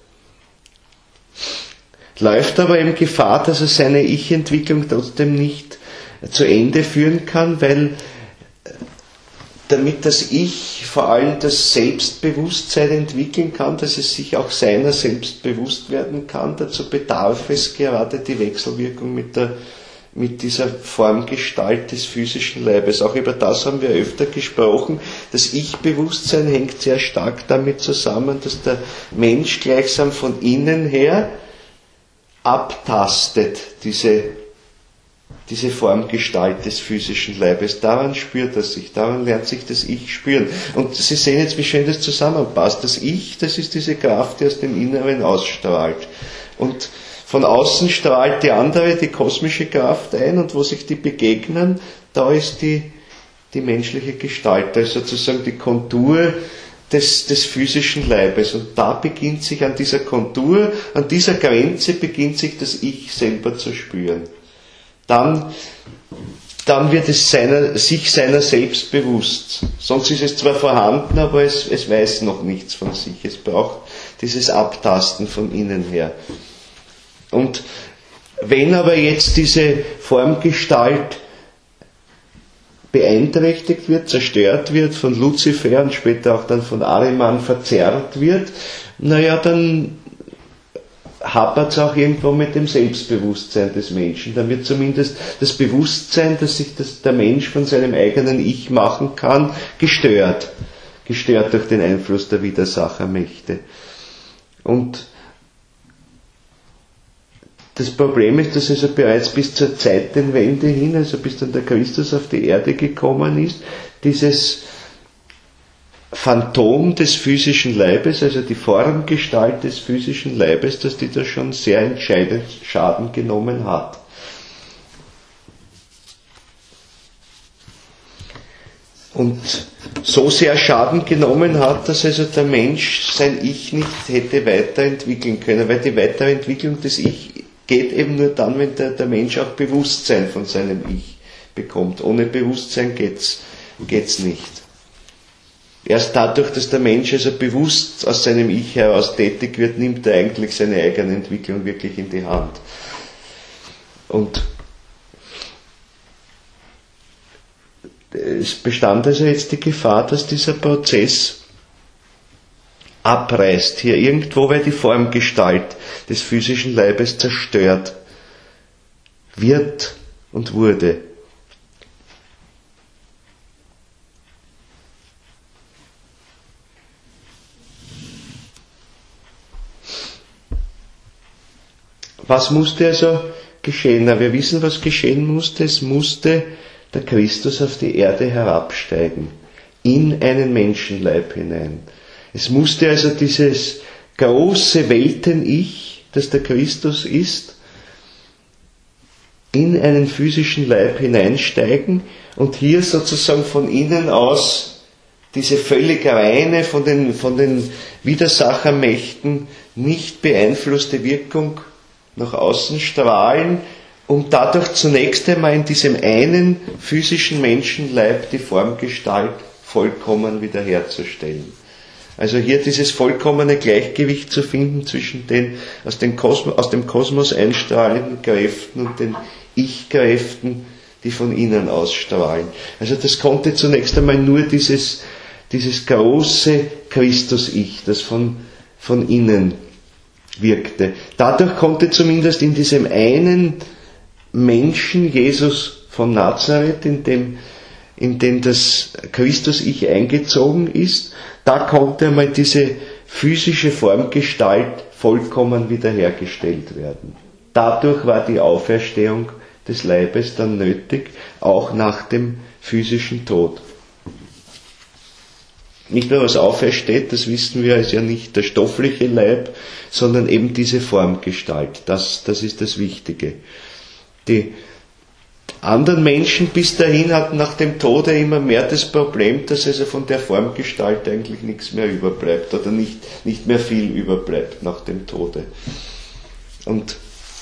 S1: Läuft aber eben Gefahr, dass er seine Ich-Entwicklung trotzdem nicht zu Ende führen kann, weil damit das Ich vor allem das Selbstbewusstsein entwickeln kann, dass es sich auch seiner selbst bewusst werden kann, dazu bedarf es gerade die Wechselwirkung mit, der, mit dieser Formgestalt des physischen Leibes. Auch über das haben wir öfter gesprochen. Das Ich-Bewusstsein hängt sehr stark damit zusammen, dass der Mensch gleichsam von innen her abtastet, diese diese Formgestalt des physischen Leibes. Daran spürt er sich, daran lernt sich das Ich spüren. Und Sie sehen jetzt, wie schön das zusammenpasst. Das Ich, das ist diese Kraft, die aus dem Inneren ausstrahlt. Und von außen strahlt die andere, die kosmische Kraft ein, und wo sich die begegnen, da ist die, die menschliche Gestalt, da ist sozusagen die Kontur des, des physischen Leibes. Und da beginnt sich an dieser Kontur, an dieser Grenze beginnt sich das Ich selber zu spüren. Dann, dann wird es seiner, sich seiner selbst bewusst. Sonst ist es zwar vorhanden, aber es, es weiß noch nichts von sich. Es braucht dieses Abtasten von innen her. Und wenn aber jetzt diese Formgestalt beeinträchtigt wird, zerstört wird, von Luzifer und später auch dann von Ahriman verzerrt wird, naja, dann hapert es auch irgendwo mit dem Selbstbewusstsein des Menschen. Dann wird zumindest das Bewusstsein, dass sich das, der Mensch von seinem eigenen Ich machen kann, gestört. Gestört durch den Einfluss der Widersachermächte. Und das Problem ist, dass also bereits bis zur Zeitenwende hin, also bis dann der Christus auf die Erde gekommen ist, dieses Phantom des physischen Leibes, also die Formgestalt des physischen Leibes, dass die da schon sehr entscheidend Schaden genommen hat. Und so sehr Schaden genommen hat, dass also der Mensch sein Ich nicht hätte weiterentwickeln können, weil die Weiterentwicklung des Ich geht eben nur dann, wenn der, der Mensch auch Bewusstsein von seinem Ich bekommt. Ohne Bewusstsein geht's, geht's nicht. Erst dadurch, dass der Mensch also bewusst aus seinem Ich heraus tätig wird, nimmt er eigentlich seine eigene Entwicklung wirklich in die Hand. Und es bestand also jetzt die Gefahr, dass dieser Prozess abreißt, hier irgendwo, weil die Formgestalt des physischen Leibes zerstört wird und wurde. Was musste also geschehen? Na, wir wissen, was geschehen musste. Es musste der Christus auf die Erde herabsteigen, in einen Menschenleib hinein. Es musste also dieses große Welten-Ich, das der Christus ist, in einen physischen Leib hineinsteigen und hier sozusagen von innen aus diese völlig reine, von den, von den Widersachermächten nicht beeinflusste Wirkung nach außen strahlen, um dadurch zunächst einmal in diesem einen physischen Menschenleib die Formgestalt vollkommen wiederherzustellen. Also hier dieses vollkommene Gleichgewicht zu finden zwischen den aus dem Kosmos, aus dem Kosmos einstrahlenden Kräften und den Ich-Kräften, die von innen ausstrahlen. Also das konnte zunächst einmal nur dieses, dieses große Christus-Ich, das von, von innen wirkte. Dadurch konnte zumindest in diesem einen Menschen, Jesus von Nazareth, in dem, in dem das Christus-Ich eingezogen ist, da konnte einmal diese physische Formgestalt vollkommen wiederhergestellt werden. Dadurch war die Auferstehung des Leibes dann nötig, auch nach dem physischen Tod. Nicht nur was aufersteht, das wissen wir, ist ja nicht der stoffliche Leib, sondern eben diese Formgestalt. Das, das ist das Wichtige. Die anderen Menschen bis dahin hatten nach dem Tode immer mehr das Problem, dass also von der Formgestalt eigentlich nichts mehr überbleibt oder nicht, nicht mehr viel überbleibt nach dem Tode. Und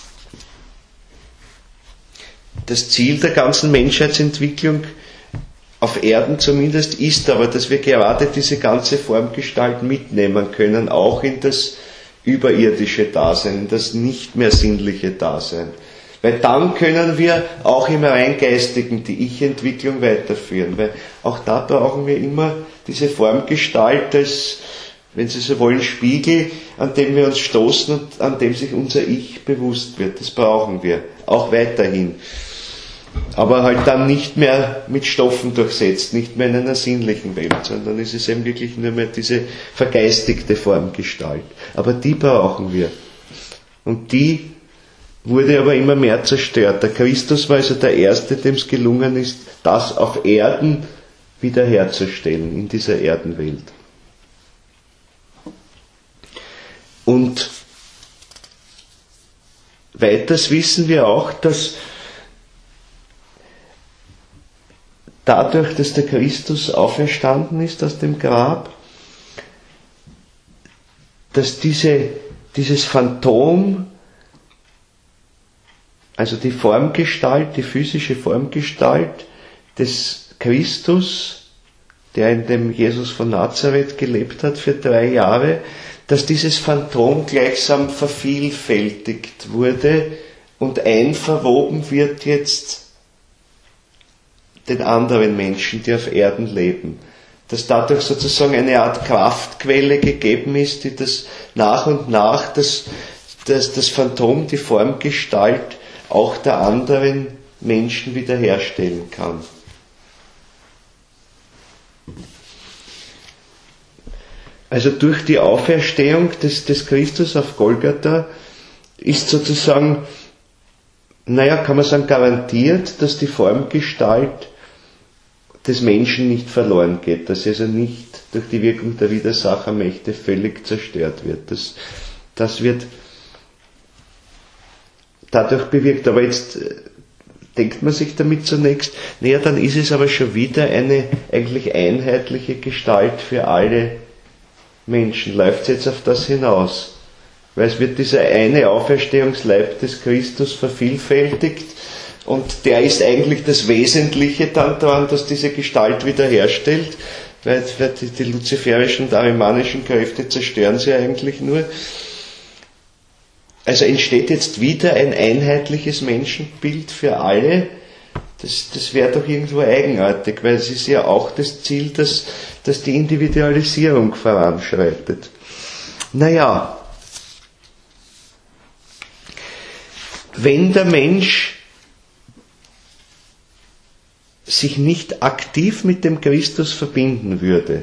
S1: das Ziel der ganzen Menschheitsentwicklung auf Erden zumindest ist aber, dass wir gerade diese ganze Formgestalt mitnehmen können, auch in das überirdische Dasein, in das nicht mehr sinnliche Dasein. Weil dann können wir auch im rein geistigen die Ich-Entwicklung weiterführen, weil auch da brauchen wir immer diese Formgestalt als, wenn Sie so wollen, Spiegel, an dem wir uns stoßen und an dem sich unser Ich bewusst wird. Das brauchen wir, auch weiterhin. Aber halt dann nicht mehr mit Stoffen durchsetzt, nicht mehr in einer sinnlichen Welt, sondern es ist eben wirklich nur mehr diese vergeistigte Formgestalt. Aber die brauchen wir. Und die wurde aber immer mehr zerstört. Der Christus war also der Erste, dem es gelungen ist, das auf Erden wiederherzustellen, in dieser Erdenwelt. Und weiters wissen wir auch, dass dadurch, dass der Christus auferstanden ist aus dem Grab, dass diese, dieses Phantom, also die Formgestalt, die physische Formgestalt des Christus, der in dem Jesus von Nazareth gelebt hat für drei Jahre, dass dieses Phantom gleichsam vervielfältigt wurde und einverwoben wird jetzt den anderen Menschen, die auf Erden leben. Dass dadurch sozusagen eine Art Kraftquelle gegeben ist, die das nach und nach das, das, das Phantom, die Formgestalt auch der anderen Menschen wiederherstellen kann. Also durch die Auferstehung des, des Christus auf Golgatha ist sozusagen, naja, kann man sagen, garantiert, dass die Formgestalt des Menschen nicht verloren geht, dass sie also nicht durch die Wirkung der Widersachermächte völlig zerstört wird. Das, das wird dadurch bewirkt. Aber jetzt denkt man sich damit zunächst, naja, dann ist es aber schon wieder eine eigentlich einheitliche Gestalt für alle Menschen. Läuft es jetzt auf das hinaus? Weil es wird dieser eine Auferstehungsleib des Christus vervielfältigt und der ist eigentlich das Wesentliche dann daran, dass diese Gestalt wiederherstellt, weil die, die luziferischen und arimanischen Kräfte zerstören sie eigentlich nur. Also entsteht jetzt wieder ein einheitliches Menschenbild für alle. Das, das wäre doch irgendwo eigenartig, weil es ist ja auch das Ziel, dass, dass die Individualisierung voranschreitet. Naja, wenn der Mensch sich nicht aktiv mit dem Christus verbinden würde,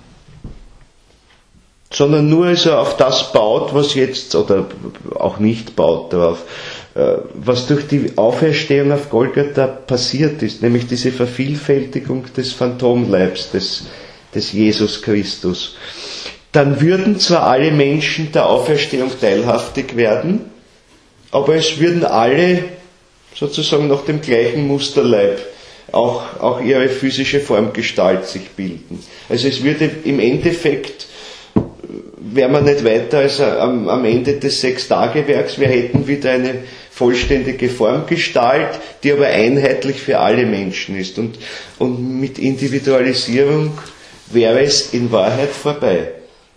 S1: sondern nur also auf das baut, was jetzt, oder auch nicht baut darauf, was durch die Auferstehung auf Golgatha passiert ist, nämlich diese Vervielfältigung des Phantomleibs des, des Jesus Christus, dann würden zwar alle Menschen der Auferstehung teilhaftig werden, aber es würden alle sozusagen nach dem gleichen Musterleib auch, auch ihre physische Formgestalt sich bilden. Also es würde im Endeffekt, wäre man nicht weiter als am, am Ende des Sechstagewerks, wir hätten wieder eine vollständige Formgestalt, die aber einheitlich für alle Menschen ist. Und, und mit Individualisierung wäre es in Wahrheit vorbei.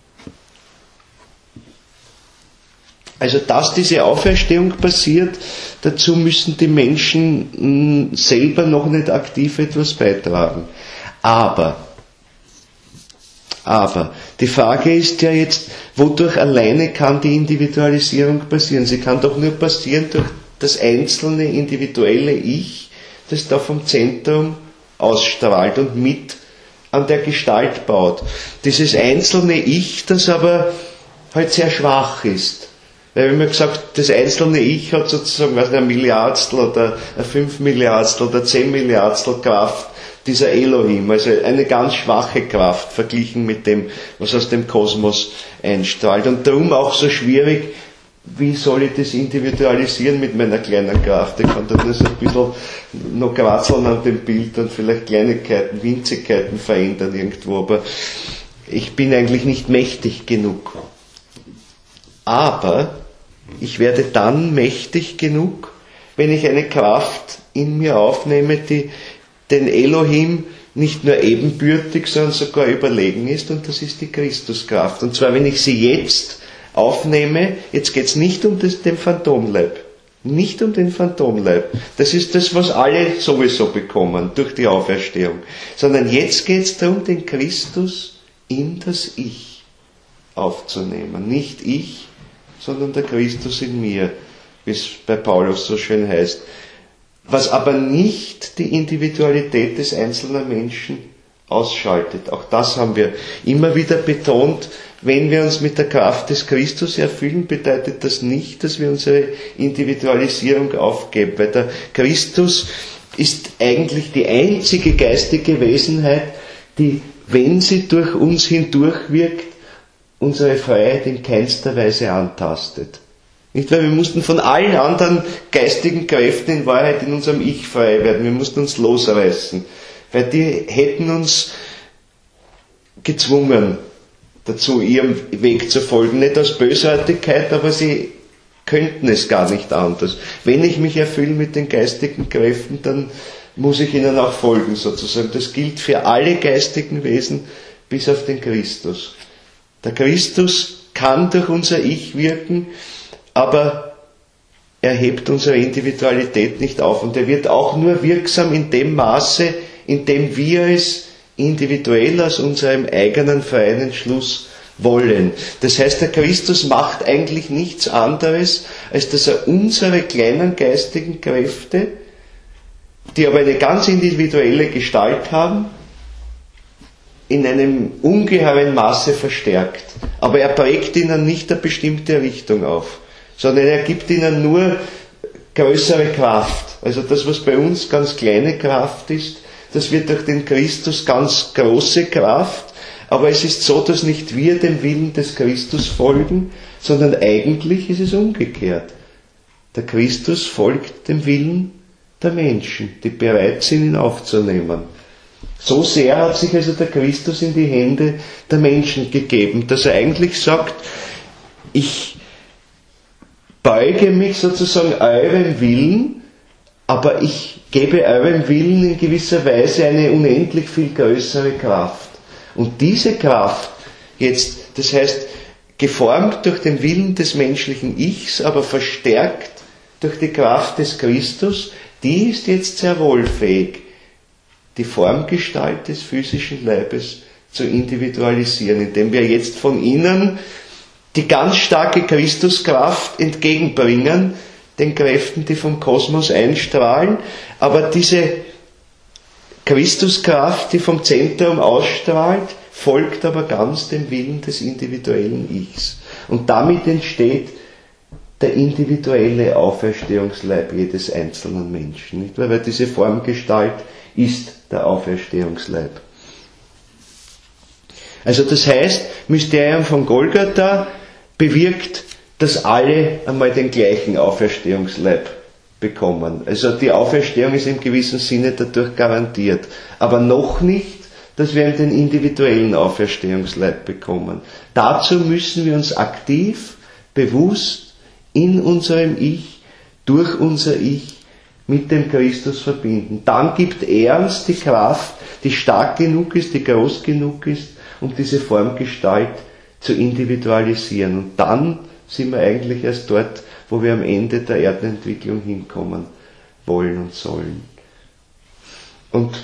S1: Also dass diese Auferstehung passiert, dazu müssen die Menschen selber noch nicht aktiv etwas beitragen. Aber, aber, die Frage ist ja jetzt, wodurch alleine kann die Individualisierung passieren? Sie kann doch nur passieren durch das einzelne individuelle Ich, das da vom Zentrum ausstrahlt und mit an der Gestalt baut. Dieses einzelne Ich, das aber halt sehr schwach ist. Weil wir haben ja gesagt, das einzelne Ich hat sozusagen was, ein Milliardstel oder ein Fünfmilliardstel oder Zehn Milliardstel Kraft dieser Elohim, also eine ganz schwache Kraft verglichen mit dem, was aus dem Kosmos einstrahlt. Und darum auch so schwierig, wie soll ich das individualisieren mit meiner kleinen Kraft? Ich kann da nur so ein bisschen noch kratzeln an dem Bild und vielleicht Kleinigkeiten, Winzigkeiten verändern irgendwo, aber ich bin eigentlich nicht mächtig genug. Aber ich werde dann mächtig genug, wenn ich eine Kraft in mir aufnehme, die den Elohim nicht nur ebenbürtig, sondern sogar überlegen ist, und das ist die Christuskraft. Und zwar, wenn ich sie jetzt aufnehme, jetzt geht es nicht um das, den Phantomleib, nicht um den Phantomleib, das ist das, was alle sowieso bekommen durch die Auferstehung, sondern jetzt geht es darum, den Christus in das Ich aufzunehmen. Nicht ich, sondern der Christus in mir, wie es bei Paulus so schön heißt. Was aber nicht die Individualität des einzelnen Menschen ausschaltet. Auch das haben wir immer wieder betont. Wenn wir uns mit der Kraft des Christus erfüllen, bedeutet das nicht, dass wir unsere Individualisierung aufgeben, weil der Christus ist eigentlich die einzige geistige Wesenheit, die, wenn sie durch uns hindurchwirkt, unsere Freiheit in keinster Weise antastet. Nicht, weil wir mussten von allen anderen geistigen Kräften in Wahrheit in unserem Ich frei werden. Wir mussten uns losreißen, weil die hätten uns gezwungen dazu, ihrem Weg zu folgen. Nicht aus Bösartigkeit, aber sie könnten es gar nicht anders. Wenn ich mich erfülle mit den geistigen Kräften, dann muss ich ihnen auch folgen, sozusagen. Das gilt für alle geistigen Wesen, bis auf den Christus. Der Christus kann durch unser Ich wirken, aber er hebt unsere Individualität nicht auf. Und er wird auch nur wirksam in dem Maße, in dem wir es individuell aus unserem eigenen freien Entschluss wollen. Das heißt, der Christus macht eigentlich nichts anderes, als dass er unsere kleinen geistigen Kräfte, die aber eine ganz individuelle Gestalt haben, in einem ungeheuren Maße verstärkt. Aber er prägt ihnen nicht eine bestimmte Richtung auf, sondern er gibt ihnen nur größere Kraft. Also das, was bei uns ganz kleine Kraft ist, das wird durch den Christus ganz große Kraft. Aber es ist so, dass nicht wir dem Willen des Christus folgen, sondern eigentlich ist es umgekehrt. Der Christus folgt dem Willen der Menschen, die bereit sind, ihn aufzunehmen. So sehr hat sich also der Christus in die Hände der Menschen gegeben, dass er eigentlich sagt, ich beuge mich sozusagen eurem Willen, aber ich gebe eurem Willen in gewisser Weise eine unendlich viel größere Kraft. Und diese Kraft jetzt, das heißt, geformt durch den Willen des menschlichen Ichs, aber verstärkt durch die Kraft des Christus, die ist jetzt sehr wohl fähig, die Formgestalt des physischen Leibes zu individualisieren, indem wir jetzt von innen die ganz starke Christuskraft entgegenbringen, den Kräften, die vom Kosmos einstrahlen, aber diese Christuskraft, die vom Zentrum ausstrahlt, folgt aber ganz dem Willen des individuellen Ichs. Und damit entsteht der individuelle Auferstehungsleib jedes einzelnen Menschen. Nicht? Weil diese Formgestalt ist der Auferstehungsleib. Also das heißt, Mysterium von Golgatha bewirkt, dass alle einmal den gleichen Auferstehungsleib bekommen. Also die Auferstehung ist im gewissen Sinne dadurch garantiert. Aber noch nicht, dass wir den individuellen Auferstehungsleib bekommen. Dazu müssen wir uns aktiv, bewusst in unserem Ich, durch unser Ich, mit dem Christus verbinden. Dann gibt er uns die Kraft, die stark genug ist, die groß genug ist, um diese Formgestalt zu individualisieren. Und dann sind wir eigentlich erst dort, wo wir am Ende der Erdenentwicklung hinkommen wollen und sollen. Und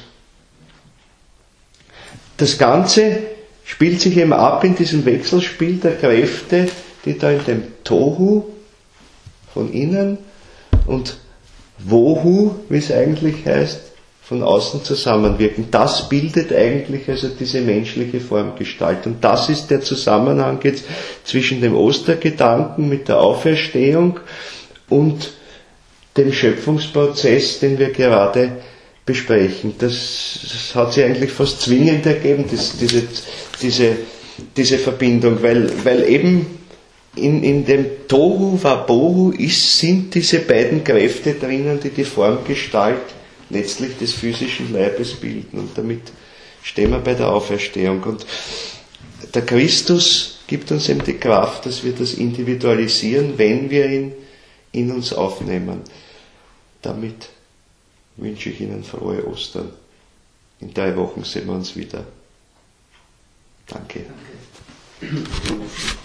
S1: das Ganze spielt sich eben ab in diesem Wechselspiel der Kräfte, die da in dem Tohu von innen und Wohu, wie es eigentlich heißt, von außen zusammenwirken. Das bildet eigentlich also diese menschliche Formgestalt. Und das ist der Zusammenhang jetzt zwischen dem Ostergedanken mit der Auferstehung und dem Schöpfungsprozess, den wir gerade besprechen. Das, das hat sich eigentlich fast zwingend ergeben, das, diese, diese, diese Verbindung, weil, weil eben in, in dem Tohu Wabohu ist, sind diese beiden Kräfte drinnen, die die Formgestalt letztlich des physischen Leibes bilden. Und damit stehen wir bei der Auferstehung. Und der Christus gibt uns eben die Kraft, dass wir das individualisieren, wenn wir ihn in uns aufnehmen. Damit wünsche ich Ihnen frohe Ostern. In drei Wochen sehen wir uns wieder. Danke. Danke.